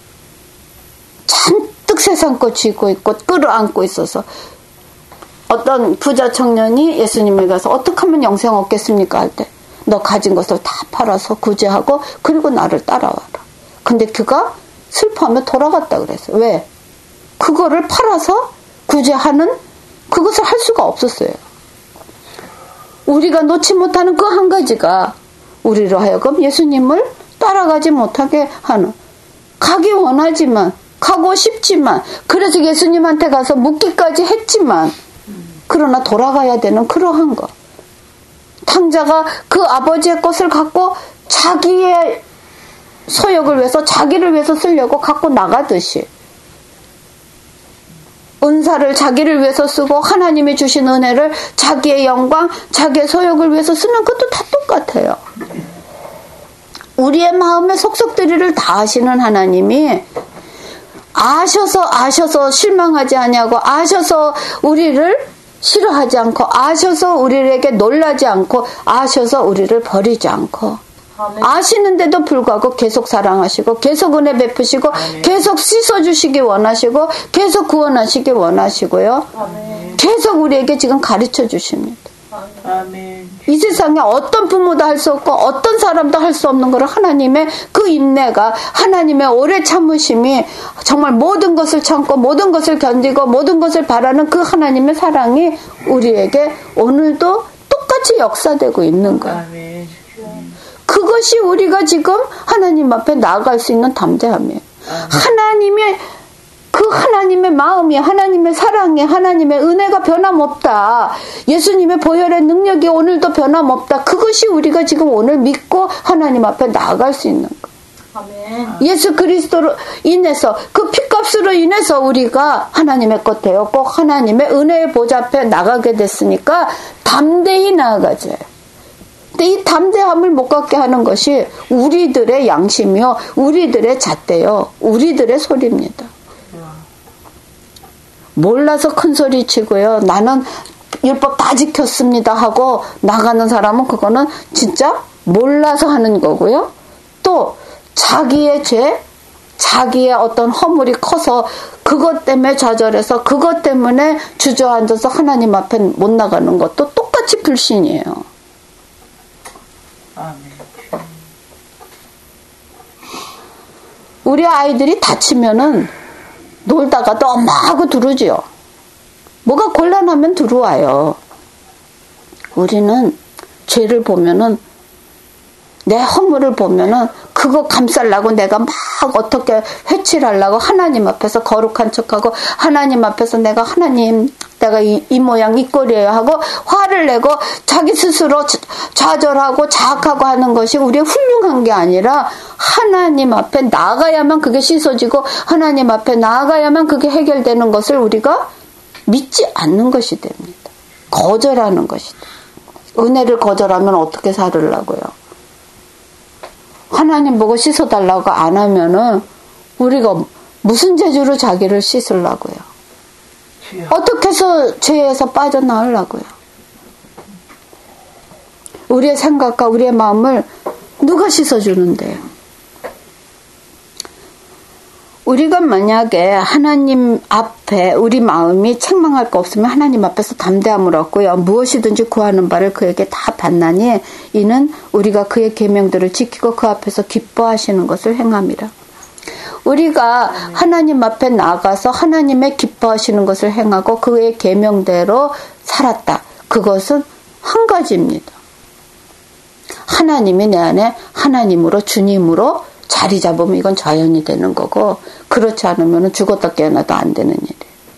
잔뜩 세상 거 쥐고 있고 끌어안고 있어서 어떤 부자 청년이 예수님에 가서 어떻게 하면 영생 얻겠습니까? 할 때 너 가진 것을 다 팔아서 구제하고 그리고 나를 따라와라. 근데 그가 슬퍼하며 돌아갔다 그랬어요. 왜? 그거를 팔아서 구제하는 그것을 할 수가 없었어요. 우리가 놓지 못하는 그 한 가지가 우리로 하여금 예수님을 따라가지 못하게 하는, 가기 원하지만 가고 싶지만 그래서 예수님한테 가서 묻기까지 했지만 그러나 돌아가야 되는 그러한 것. 탕자가 그 아버지의 것을 갖고 자기의 소욕을 위해서 자기를 위해서 쓰려고 갖고 나가듯이 은사를 자기를 위해서 쓰고 하나님이 주신 은혜를 자기의 영광, 자기의 소욕을 위해서 쓰는 것도 다 똑같아요. 우리의 마음의 속속들이를 다 아시는 하나님이 아셔서 실망하지 아니하고 아셔서 우리를 싫어하지 않고 아셔서 우리에게 놀라지 않고 아셔서 우리를 버리지 않고 아시는데도 불구하고 계속 사랑하시고 계속 은혜 베푸시고 계속 씻어주시기 원하시고 계속 구원하시기 원하시고요. 계속 우리에게 지금 가르쳐 주십니다. 이 세상에 어떤 부모도 할 수 없고 어떤 사람도 할 수 없는 걸 하나님의 그 인내가, 하나님의 오래 참으심이, 정말 모든 것을 참고 모든 것을 견디고 모든 것을 바라는 그 하나님의 사랑이 우리에게 오늘도 똑같이 역사되고 있는 거예요. 그것이 우리가 지금 하나님 앞에 나아갈 수 있는 담대함이에요. 하나님의 그 하나님의 마음이, 하나님의 사랑이, 하나님의 은혜가 변함없다. 예수님의 보혈의 능력이 오늘도 변함없다. 그것이 우리가 지금 오늘 믿고 하나님 앞에 나아갈 수 있는 것. 아멘. 예수 그리스도로 인해서, 그 핏값으로 인해서 우리가 하나님의 것 되었고 하나님의 은혜의 보좌 앞에 나가게 됐으니까 담대히 나아가자. 근데 이 담대함을 못 갖게 하는 것이 우리들의 양심이요, 우리들의 잣대요, 우리들의 소리입니다. 몰라서 큰 소리 치고요, 나는 율법 다 지켰습니다 하고 나가는 사람은 그거는 진짜 몰라서 하는 거고요. 또 자기의 죄, 자기의 어떤 허물이 커서 그것 때문에 좌절해서 그것 때문에 주저앉아서 하나님 앞에 못 나가는 것도 똑같이 불신이에요. 우리 아이들이 다치면은 놀다가도 엄마 하고 들어오지요. 뭐가 곤란하면 들어와요. 우리는 죄를 보면은, 내 허물을 보면은 그거 감싸려고 내가 막 어떻게 회칠하려고 하나님 앞에서 거룩한 척하고 하나님 앞에서 내가 하나님 내가 이 모양 이 꼴이에요 하고 화를 내고 자기 스스로 좌절하고 자학하고 하는 것이 우리의 훌륭한 게 아니라 하나님 앞에 나아가야만 그게 씻어지고 하나님 앞에 나아가야만 그게 해결되는 것을 우리가 믿지 않는 것이 됩니다. 거절하는 것이다. 은혜를 거절하면 어떻게 살으려고요? 하나님 보고 씻어달라고 안 하면은 우리가 무슨 재주로 자기를 씻으려고요? 어떻게 해서 죄에서 빠져나오려고요? 우리의 생각과 우리의 마음을 누가 씻어주는데요? 우리가 만약에 하나님 앞에 우리 마음이 책망할 거 없으면 하나님 앞에서 담대함을 얻고요. 무엇이든지 구하는 바를 그에게 다 받나니 이는 우리가 그의 계명들을 지키고 그 앞에서 기뻐하시는 것을 행함이라. 우리가 하나님 앞에 나가서 하나님의 기뻐하시는 것을 행하고 그의 계명대로 살았다. 그것은 한 가지입니다. 하나님이 내 안에 하나님으로 주님으로 자리 잡으면 이건 자연이 되는 거고 그렇지 않으면 죽었다 깨어나도 안 되는 일이에요.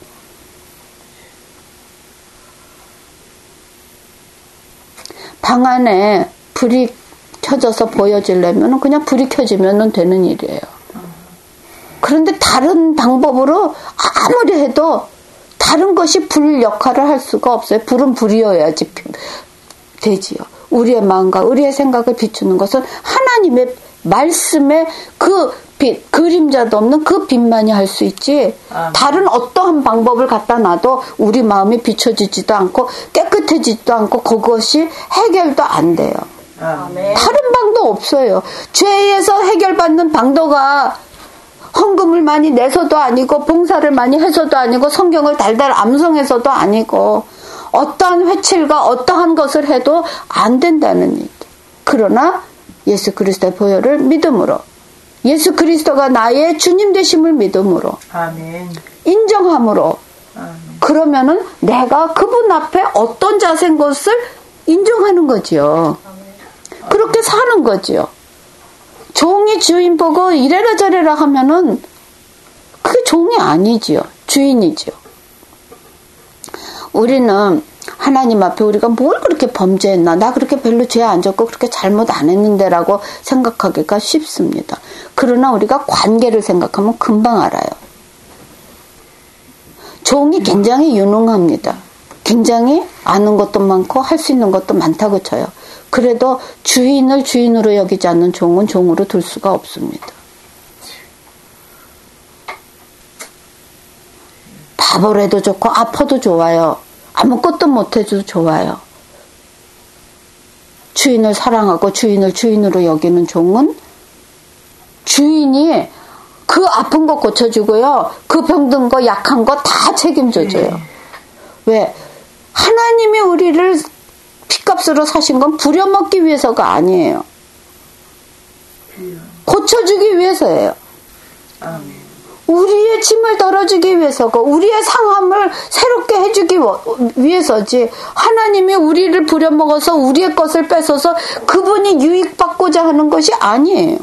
방 안에 불이 켜져서 보여지려면 그냥 불이 켜지면 되는 일이에요. 그런데 다른 방법으로 아무리 해도 다른 것이 불 역할을 할 수가 없어요. 불은 불이어야지 되지요. 우리의 마음과 우리의 생각을 비추는 것은 하나님의 말씀에 그 빛, 그림자도 없는 그 빛만이 할 수 있지. 다른 어떠한 방법을 갖다 놔도 우리 마음이 비춰지지도 않고 깨끗해지지도 않고 그것이 해결도 안 돼요. 아멘. 다른 방도 없어요. 죄에서 해결받는 방도가 헌금을 많이 내서도 아니고 봉사를 많이 해서도 아니고 성경을 달달 암송해서도 아니고 어떠한 회칠과 어떠한 것을 해도 안 된다는 일. 그러나 예수 그리스도의 보혈을 믿음으로 예수 그리스도가 나의 주님 되심을 믿음으로 아멘. 인정함으로 아멘. 그러면은 내가 그분 앞에 어떤 자세인 것을 인정하는 거지요. 아멘. 그렇게 사는 거지요. 종이 주인 보고 이래라 저래라 하면은 그게 종이 아니지요. 주인이지요. 우리는 하나님 앞에 우리가 뭘 그렇게 범죄했나? 나 그렇게 별로 죄 안 졌고 그렇게 잘못 안 했는데 라고 생각하기가 쉽습니다. 그러나 우리가 관계를 생각하면 금방 알아요. 종이 굉장히 유능합니다. 굉장히 아는 것도 많고 할 수 있는 것도 많다고 쳐요. 그래도 주인을 주인으로 여기지 않는 종은 종으로 둘 수가 없습니다. 바보래도 좋고 아파도 좋아요. 아무것도 못해도 좋아요. 주인을 사랑하고 주인을 주인으로 여기는 종은 주인이 그 아픈 거 고쳐주고요. 그 병든 거 약한 거 다 책임져줘요. 왜? 하나님이 우리를 핏값으로 사신 건 부려먹기 위해서가 아니에요. 고쳐주기 위해서예요. 우리의 짐을 덜어주기 위해서고 우리의 상함을 새롭게 해주기 위해서지 하나님이 우리를 부려먹어서 우리의 것을 뺏어서 그분이 유익받고자 하는 것이 아니에요.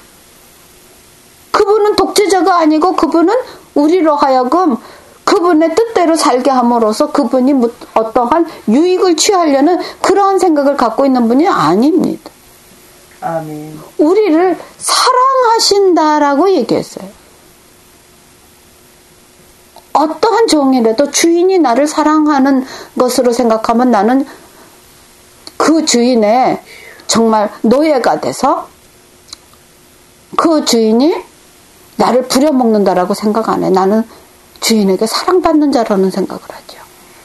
그분은 독재자가 아니고 그분은 우리로 하여금 그분의 뜻대로 살게 함으로써 그분이 어떠한 유익을 취하려는 그러한 생각을 갖고 있는 분이 아닙니다. 아멘. 우리를 사랑하신다라고 얘기했어요. 어떠한 종이라도 주인이 나를 사랑하는 것으로 생각하면 나는 그 주인의 정말 노예가 돼서 그 주인이 나를 부려먹는다라고 생각 안 해. 나는 주인에게 사랑받는 자라는 생각을 하죠.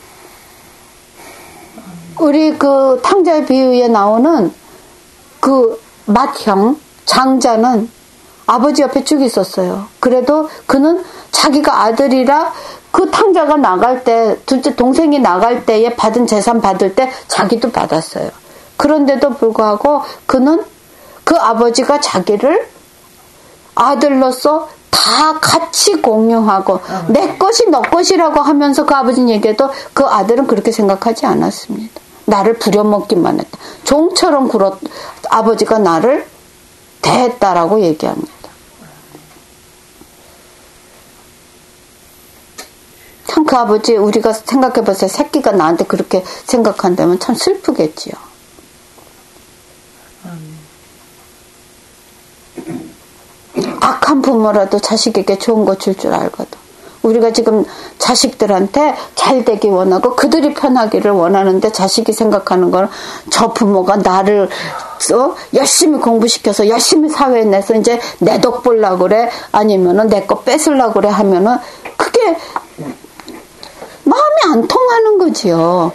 우리 그 탕자의 비유에 나오는 그 맏형 장자는 아버지 옆에 쭉 있었어요. 그래도 그는 자기가 아들이라 그 탕자가 나갈 때, 둘째 동생이 나갈 때에 받은 재산 받을 때 자기도 받았어요. 그런데도 불구하고 그는 그 아버지가 자기를 아들로서 다 같이 공유하고 내 것이 너 것이라고 하면서 그 아버지는 얘기해도 그 아들은 그렇게 생각하지 않았습니다. 나를 부려먹기만 했다. 종처럼 아버지가 나를 대했다라고 얘기합니다. 참 그 아버지 우리가 생각해봤어요. 새끼가 나한테 그렇게 생각한다면 참 슬프겠지요. 악한 부모라도 자식에게 좋은 거 줄 줄 알거든. 우리가 지금 자식들한테 잘 되기 원하고 그들이 편하기를 원하는데 자식이 생각하는 건 저 부모가 나를 열심히 공부시켜서 열심히 사회에 내서 이제 내 덕 보려고 그래 아니면은 내 거 뺏으려고 그래 하면은 그게 마음이 안 통하는 거지요.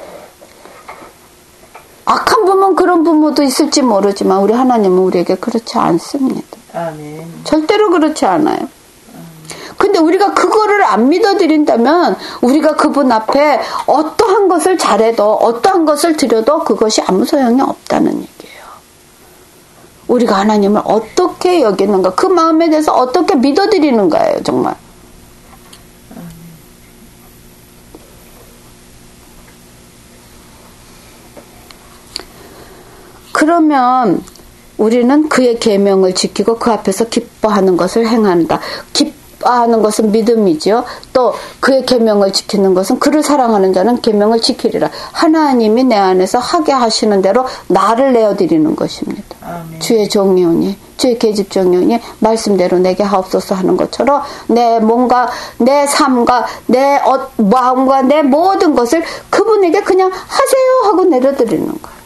악한 부모는 그런 부모도 있을지 모르지만 우리 하나님은 우리에게 그렇지 않습니다. 아멘. 절대로 그렇지 않아요. 근데 우리가 그거를 안 믿어드린다면 우리가 그분 앞에 어떠한 것을 잘해도 어떠한 것을 드려도 그것이 아무 소용이 없다는 얘기예요. 우리가 하나님을 어떻게 여기는가 그 마음에 대해서 어떻게 믿어드리는가예요. 정말. 그러면 우리는 그의 계명을 지키고 그 앞에서 기뻐하는 것을 행한다. 기뻐하는 것은 믿음이지요. 또 그의 계명을 지키는 것은 그를 사랑하는 자는 계명을 지키리라. 하나님이 내 안에서 하게 하시는 대로 나를 내어드리는 것입니다. 아멘. 주의 종이오니 주의 계집종이오니 말씀대로 내게 하옵소서 하는 것처럼 내 몸과 내 삶과 내 마음과 내 모든 것을 그분에게 그냥 하세요 하고 내려드리는 거예요.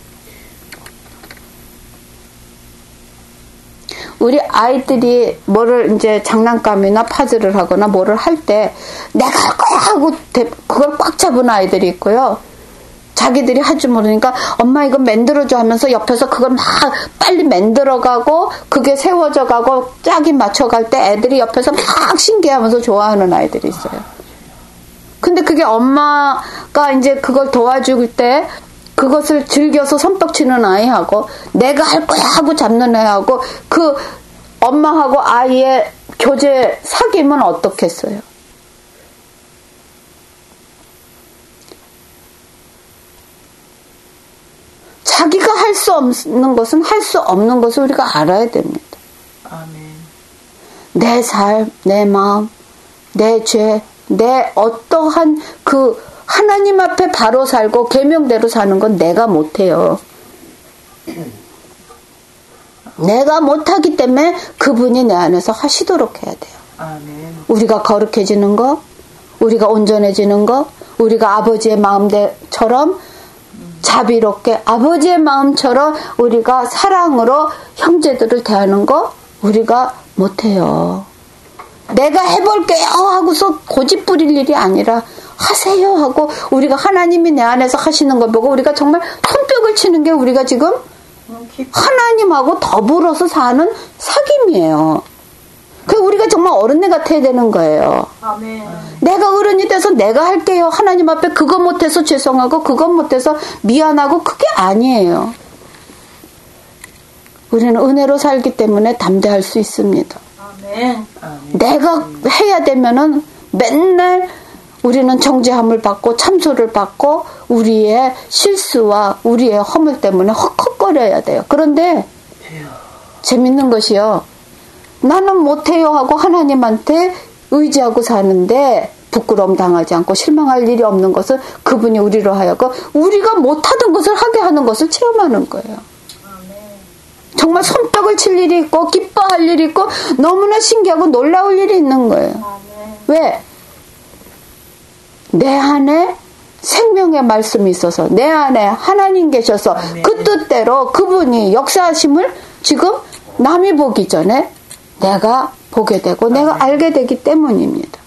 우리 아이들이 뭐를 이제 장난감이나 파즈를 하거나 뭐를 할 때 내가 할 거야 하고 그걸 꽉 잡은 아이들이 있고요. 자기들이 할 줄 모르니까 엄마 이거 만들어줘 하면서 옆에서 그걸 막 빨리 만들어가고 그게 세워져 가고 짝이 맞춰갈 때 애들이 옆에서 막 신기해하면서 좋아하는 아이들이 있어요. 근데 그게 엄마가 이제 그걸 도와줄 때 그것을 즐겨서 손뼉치는 아이하고 내가 할 거야 하고 잡는 애하고 그 엄마하고 아이의 교제 사귐은 어떻겠어요? 자기가 할 수 없는 것은 할 수 없는 것을 우리가 알아야 됩니다. 아멘. 내 삶, 내 마음, 내 죄, 내 어떠한 그 하나님 앞에 바로 살고 계명대로 사는 건 내가 못해요. 내가 못하기 때문에 그분이 내 안에서 하시도록 해야 돼요. 아멘. 우리가 거룩해지는 거, 우리가 온전해지는 거, 우리가 아버지의 마음처럼 자비롭게 아버지의 마음처럼 우리가 사랑으로 형제들을 대하는 거 우리가 못해요. 내가 해볼게요 하고서 고집 부릴 일이 아니라 하세요 하고 우리가 하나님이 내 안에서 하시는 걸 보고 우리가 정말 손뼉을 치는 게 우리가 지금 하나님하고 더불어서 사는 사귐이에요. 그 우리가 정말 어른애 같아야 되는 거예요. 아멘. 내가 어른이 돼서 내가 할게요. 하나님 앞에 그거 못해서 죄송하고 그거 못해서 미안하고 그게 아니에요. 우리는 은혜로 살기 때문에 담대할 수 있습니다. 아멘. 내가 해야 되면은 맨날 우리는 정죄함을 받고 참소를 받고 우리의 실수와 우리의 허물 때문에 헉헉거려야 돼요. 그런데 재밌는 것이요. 나는 못해요 하고 하나님한테 의지하고 사는데 부끄러움 당하지 않고 실망할 일이 없는 것은 그분이 우리로 하여금 우리가 못하던 것을 하게 하는 것을 체험하는 거예요. 정말 손뼉을 칠 일이 있고 기뻐할 일이 있고 너무나 신기하고 놀라울 일이 있는 거예요. 왜? 내 안에 생명의 말씀이 있어서 내 안에 하나님 계셔서 그 뜻대로 그분이 역사하심을 지금 남이 보기 전에 내가 보게 되고 내가 알게 되기 때문입니다.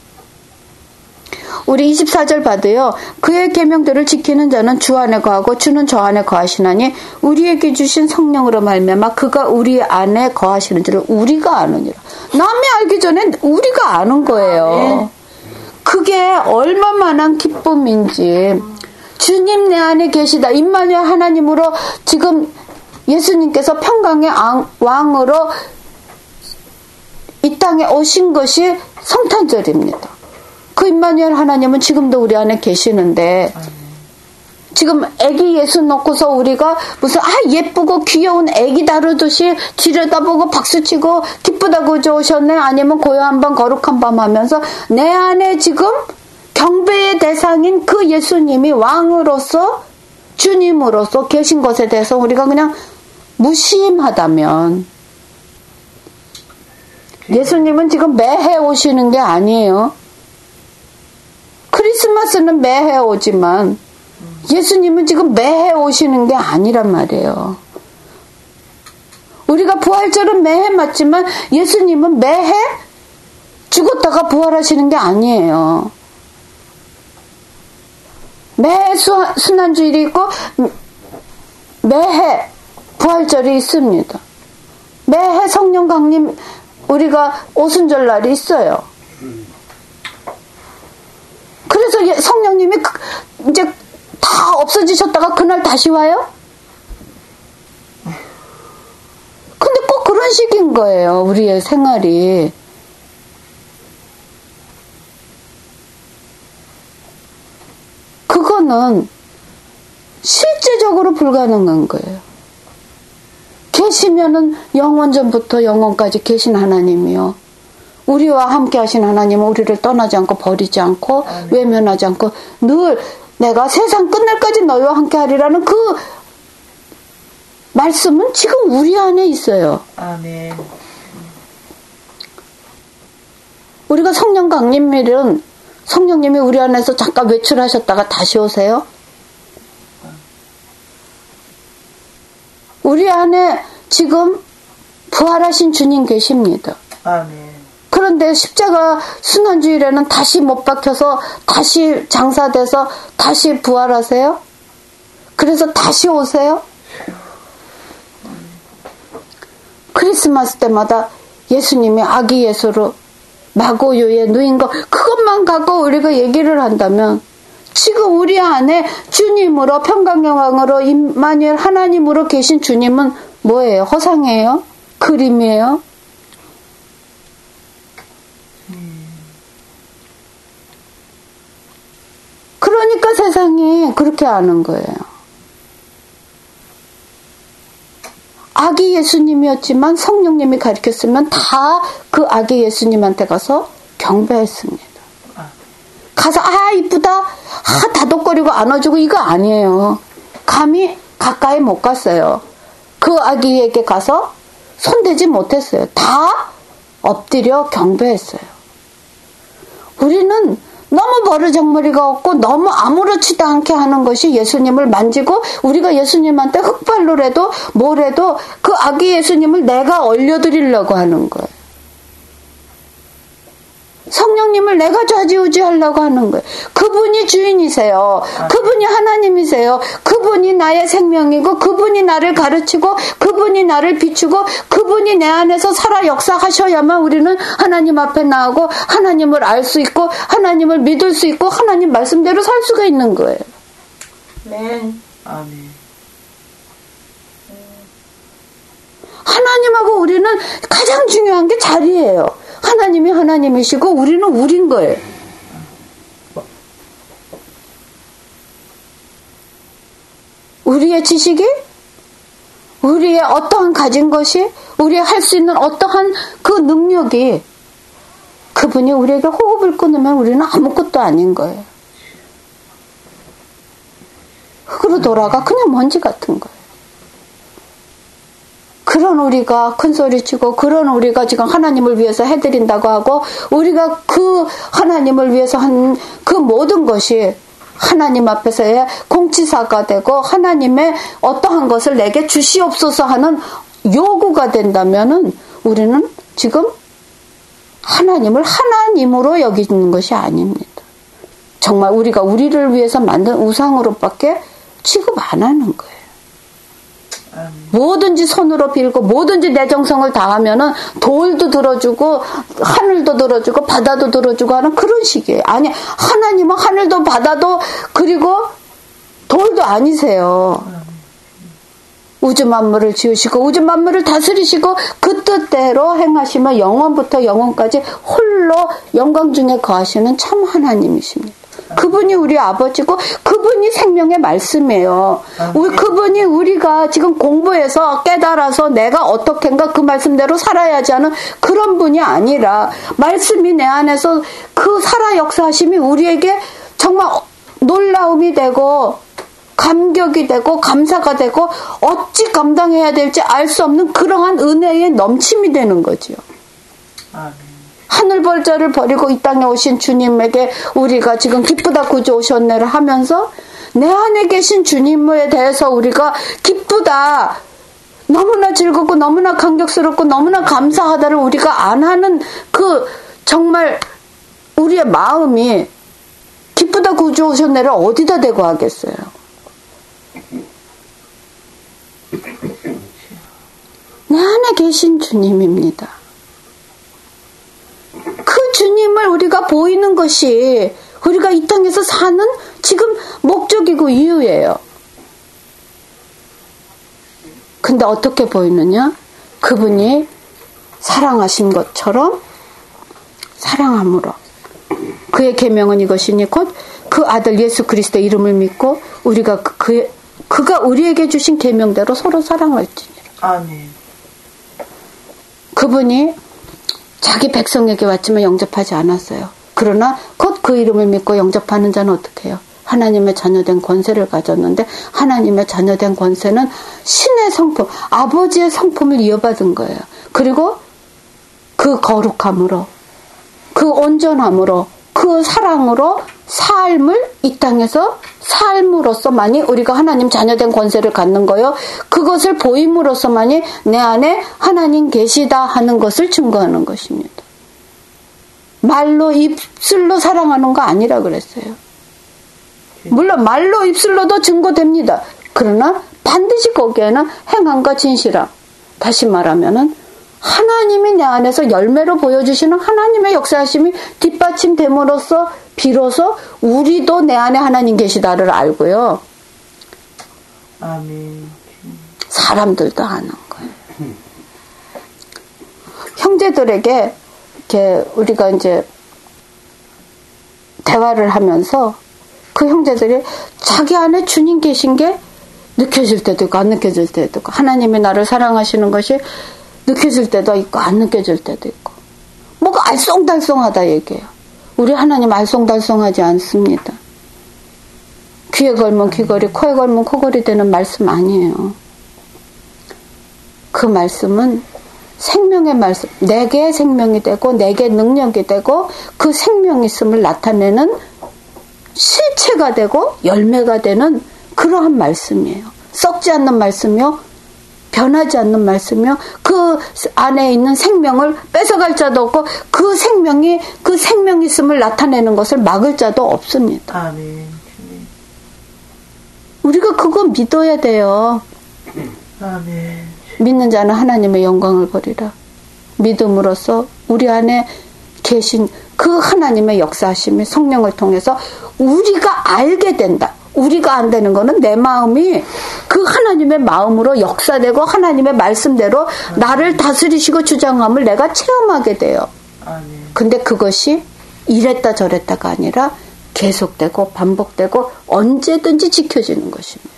우리 24절 봐도요. 그의 계명들을 지키는 자는 주 안에 거하고 주는 저 안에 거하시나니 우리에게 주신 성령으로 말미암아 그가 우리 안에 거하시는 줄을 우리가 아느니라. 남이 알기 전에 우리가 아는 거예요. 그게 얼마만한 기쁨인지. 주님 내 안에 계시다. 임마누엘 하나님으로 지금 예수님께서 평강의 왕으로 이 땅에 오신 것이 성탄절입니다. 그 임마누엘 하나님은 지금도 우리 안에 계시는데 지금 애기 예수 놓고서 우리가 무슨 예쁘고 귀여운 애기 다루듯이 들여다보고 박수치고 기쁘다고 오셨네 아니면 고요한 밤 거룩한 밤 하면서 내 안에 지금 경배의 대상인 그 예수님이 왕으로서 주님으로서 계신 것에 대해서 우리가 그냥 무심하다면 예수님은 지금 매해 오시는 게 아니에요. 크리스마스는 매해 오지만 예수님은 지금 매해 오시는 게 아니란 말이에요. 우리가 부활절은 매해 맞지만 예수님은 매해 죽었다가 부활하시는 게 아니에요. 매해 순환주일이 있고 매해 부활절이 있습니다. 매해 성령 강림 우리가 오순절 날이 있어요. 그래서 성령님이 이제 다 없어지셨다가 그날 다시 와요? 근데 꼭 그런 식인 거예요. 우리의 생활이. 그거는 실제적으로 불가능한 거예요. 계시면은 영원 전부터 영원까지 계신 하나님이요. 우리와 함께 하신 하나님은 우리를 떠나지 않고 버리지 않고 외면하지 않고 늘 내가 세상 끝날까지 너희와 함께 하리라는 그 말씀은 지금 우리 안에 있어요. 아멘. 우리가 성령 강림일은 성령님이 우리 안에서 잠깐 외출하셨다가 다시 오세요. 우리 안에 지금 부활하신 주님 계십니다. 아멘. 그런데 십자가 순환주일에는 다시 못 박혀서 다시 장사돼서 다시 부활하세요? 그래서 다시 오세요? 크리스마스 때마다 예수님이 아기 예수로 마고유에 누인 거 그것만 갖고 우리가 얘기를 한다면 지금 우리 안에 주님으로 평강여왕으로 임마누엘 하나님으로 계신 주님은 뭐예요? 허상이에요? 그림이에요? 그러니까 세상이 그렇게 아는 거예요. 아기 예수님이었지만 성령님이 가르쳤으면 다 그 아기 예수님한테 가서 경배했습니다. 가서 이쁘다 다독거리고 안아주고 이거 아니에요. 감히 가까이 못 갔어요. 그 아기에게 가서 손대지 못했어요. 다 엎드려 경배했어요. 우리는 너무 버르장머리가 없고 너무 아무렇지도 않게 하는 것이 예수님을 만지고 우리가 예수님한테 흑발로라도 뭐래도 그 아기 예수님을 내가 올려드리려고 하는 거예요. 성령님을 내가 좌지우지하려고 하는 거예요. 그분이 주인이세요. 그분이 하나님이세요. 그분이 나의 생명이고 그분이 나를 가르치고 그분이 나를 비추고 그분이 내 안에서 살아 역사하셔야만 우리는 하나님 앞에 나오고 하나님을 알 수 있고 하나님을 믿을 수 있고 하나님 말씀대로 살 수가 있는 거예요. 아멘. 아멘. 하나님하고 우리는 가장 중요한 게 자리예요. 하나님이 하나님이시고 우리는 우린 거예요. 우리의 지식이, 우리의 어떠한 가진 것이, 우리의 할 수 있는 어떠한 그 능력이 그분이 우리에게 호흡을 끊으면 우리는 아무것도 아닌 거예요. 흙으로 돌아가 그냥 먼지 같은 거예요. 그런 우리가 큰 소리치고 그런 우리가 지금 하나님을 위해서 해드린다고 하고 우리가 그 하나님을 위해서 한 그 모든 것이 하나님 앞에서의 공치사가 되고 하나님의 어떠한 것을 내게 주시옵소서 하는 요구가 된다면은 우리는 지금 하나님을 하나님으로 여기는 것이 아닙니다. 정말 우리가 우리를 위해서 만든 우상으로밖에 취급 안 하는 거예요. 뭐든지 손으로 빌고 뭐든지 내 정성을 다하면은 돌도 들어주고 하늘도 들어주고 바다도 들어주고 하는 그런 식이에요. 아니 하나님은 하늘도 바다도 그리고 돌도 아니세요. 우주 만물을 지으시고 우주 만물을 다스리시고 그 뜻대로 행하시며 영원부터 영원까지 홀로 영광 중에 거하시는 참 하나님이십니다. 그분이 우리 아버지고 그분이 생명의 말씀이에요. 그분이 우리가 지금 공부해서 깨달아서 내가 어떻게인가 그 말씀대로 살아야지 하는 그런 분이 아니라 말씀이 내 안에서 그 살아 역사하심이 우리에게 정말 놀라움이 되고 감격이 되고 감사가 되고 어찌 감당해야 될지 알 수 없는 그러한 은혜의 넘침이 되는 거지요. 하늘 벌자를 버리고 이 땅에 오신 주님에게 우리가 지금 기쁘다 구주 오셨네를 하면서 내 안에 계신 주님에 대해서 우리가 기쁘다, 너무나 즐겁고 너무나 감격스럽고 너무나 감사하다를 우리가 안 하는 그 정말 우리의 마음이 기쁘다 구주 오셨네를 어디다 대고 하겠어요. 내 안에 계신 주님입니다. 그 주님을 우리가 보이는 것이 우리가 이 땅에서 사는 지금 목적이고 이유예요. 근데 어떻게 보이느냐? 그분이 사랑하신 것처럼 사랑함으로 그의 계명은 이것이니 곧 그 아들 예수 그리스도의 이름을 믿고 우리가 그가 우리에게 주신 계명대로 서로 사랑할지니라. 아멘. 그분이 자기 백성에게 왔지만 영접하지 않았어요. 그러나 곧 그 이름을 믿고 영접하는 자는 어떻게 해요? 하나님의 자녀된 권세를 가졌는데 하나님의 자녀된 권세는 신의 성품, 아버지의 성품을 이어받은 거예요. 그리고 그 거룩함으로, 그 온전함으로, 그 사랑으로 삶을 이 땅에서 삶으로서만이 우리가 하나님 자녀된 권세를 갖는 거요. 그것을 보임으로써만이 내 안에 하나님 계시다 하는 것을 증거하는 것입니다. 말로 입술로 사랑하는 거 아니라 그랬어요. 물론 말로 입술로도 증거됩니다. 그러나 반드시 거기에는 행함과 진실함. 다시 말하면은 하나님이 내 안에서 열매로 보여주시는 하나님의 역사하심이 뒷받침됨으로써 비로소 우리도 내 안에 하나님 계시다를 알고요. 아멘. 사람들도 아는 거예요. 형제들에게 이렇게 우리가 이제 대화를 하면서 그 형제들이 자기 안에 주님 계신 게 느껴질 때도 있고 안 느껴질 때도 있고 하나님이 나를 사랑하시는 것이 느껴질 때도 있고 안 느껴질 때도 있고 뭐가 알쏭달쏭하다 얘기해요. 우리 하나님 알쏭달쏭하지 않습니다. 귀에 걸면 귀걸이, 코에 걸면 코걸이 되는 말씀 아니에요. 그 말씀은 생명의 말씀, 내게 생명이 되고 내게 능력이 되고 그 생명 있음을 나타내는 실체가 되고 열매가 되는 그러한 말씀이에요. 썩지 않는 말씀이요, 변하지 않는 말씀이요, 그 안에 있는 생명을 뺏어갈 자도 없고 그 생명이 그 생명 있음을 나타내는 것을 막을 자도 없습니다. 아멘. 우리가 그거 믿어야 돼요. 아멘. 믿는 자는 하나님의 영광을 보리라. 믿음으로써 우리 안에 계신 그 하나님의 역사하심이 성령을 통해서 우리가 알게 된다. 우리가 안 되는 거는 내 마음이 그 하나님의 마음으로 역사되고 하나님의 말씀대로 나를 다스리시고 주장함을 내가 체험하게 돼요. 근데 그것이 이랬다 저랬다가 아니라 계속되고 반복되고 언제든지 지켜지는 것입니다.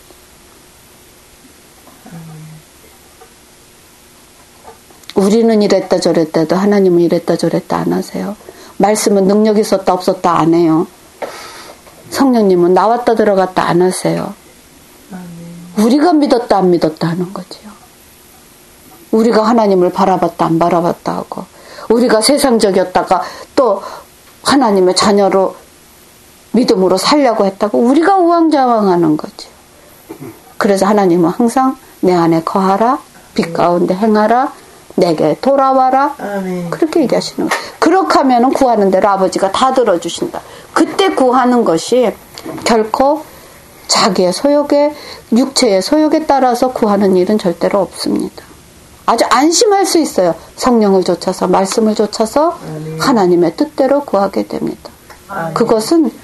우리는 이랬다 저랬다도 하나님은 이랬다 저랬다 안 하세요. 말씀은 능력이 있었다 없었다 안 해요. 성령님은 나왔다 들어갔다 안 하세요. 우리가 믿었다 안 믿었다 하는 거지요. 우리가 하나님을 바라봤다 안 바라봤다 하고 우리가 세상적이었다가 또 하나님의 자녀로 믿음으로 살려고 했다고 우리가 우왕좌왕하는 거지요. 그래서 하나님은 항상 내 안에 거하라, 빛 가운데 행하라, 내게 돌아와라. 아멘. 그렇게 얘기하시는 거예요. 그렇게 하면 구하는 대로 아버지가 다 들어주신다. 그때 구하는 것이 결코 자기의 소욕에, 육체의 소욕에 따라서 구하는 일은 절대로 없습니다. 아주 안심할 수 있어요. 성령을 좇아서, 말씀을 좇아서 하나님의 뜻대로 구하게 됩니다. 그것은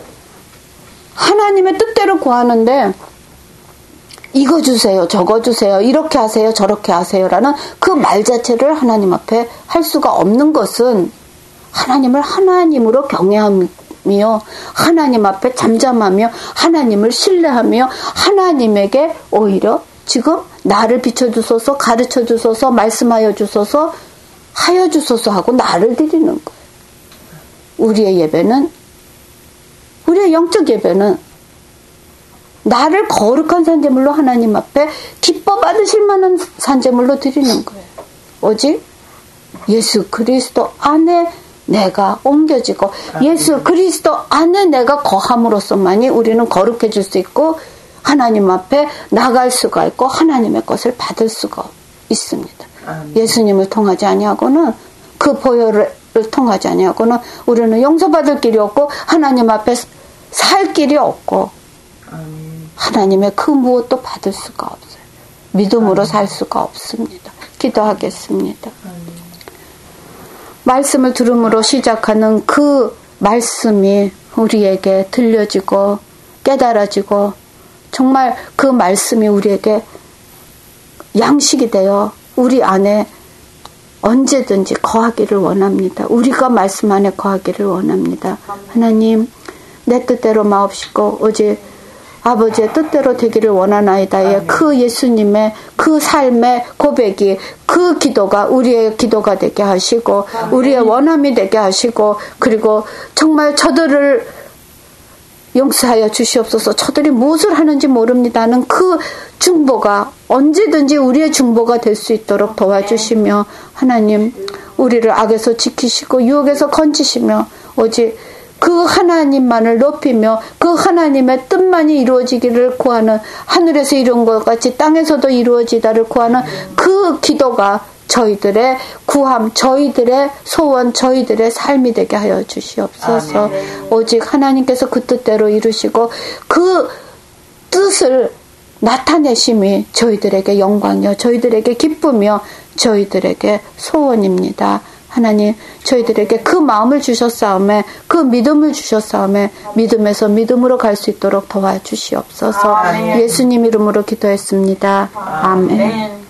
하나님의 뜻대로 구하는데 이거 주세요, 저거 주세요, 이렇게 하세요, 저렇게 하세요라는 그 말 자체를 하나님 앞에 할 수가 없는 것은 하나님을 하나님으로 경외함 하나님 앞에 잠잠하며 하나님을 신뢰하며 하나님에게 오히려 지금 나를 비춰주소서, 가르쳐주소서, 말씀하여 주소서, 하여 주소서 하고 나를 드리는 거예요. 우리의 예배는, 우리의 영적 예배는 나를 거룩한 산제물로 하나님 앞에 기뻐 받으실 만한 산제물로 드리는 거예요. 오직 예수 그리스도 안에 내가 옮겨지고 예수 그리스도 안에 내가 거함으로써만이 우리는 거룩해질 수 있고 하나님 앞에 나갈 수가 있고 하나님의 것을 받을 수가 있습니다. 예수님을 통하지 아니하고는 그 보혈을 통하지 아니하고는 우리는 용서받을 길이 없고 하나님 앞에 살 길이 없고 하나님의 그 무엇도 받을 수가 없어요. 믿음으로 살 수가 없습니다. 기도하겠습니다. 말씀을 들음으로 시작하는 그 말씀이 우리에게 들려지고 깨달아지고 정말 그 말씀이 우리에게 양식이 되어 우리 안에 언제든지 거하기를 원합니다. 우리가 말씀 안에 거하기를 원합니다. 하나님, 내 뜻대로 마옵시고 오직 아버지의 뜻대로 되기를 원하나이다의 그 예수님의 그 삶의 고백이 그 기도가 우리의 기도가 되게 하시고 우리의 원함이 되게 하시고 그리고 정말 저들을 용서하여 주시옵소서. 저들이 무엇을 하는지 모릅니다는 그 중보가 언제든지 우리의 중보가 될 수 있도록 도와주시며 하나님 우리를 악에서 지키시고 유혹에서 건지시며 오직 그 하나님만을 높이며 그 하나님의 뜻만이 이루어지기를 구하는 하늘에서 이룬 것 같이 땅에서도 이루어지다를 구하는 그 기도가 저희들의 구함, 저희들의 소원, 저희들의 삶이 되게 하여 주시옵소서. 오직 하나님께서 그 뜻대로 이루시고 그 뜻을 나타내심이 저희들에게 영광이요 저희들에게 기쁨이요 저희들에게 소원입니다. 하나님 저희들에게 그 마음을 주셨사오매 그 믿음을 주셨사오매 믿음에서 믿음으로 갈 수 있도록 도와주시옵소서. 예수님 이름으로 기도했습니다. 아멘.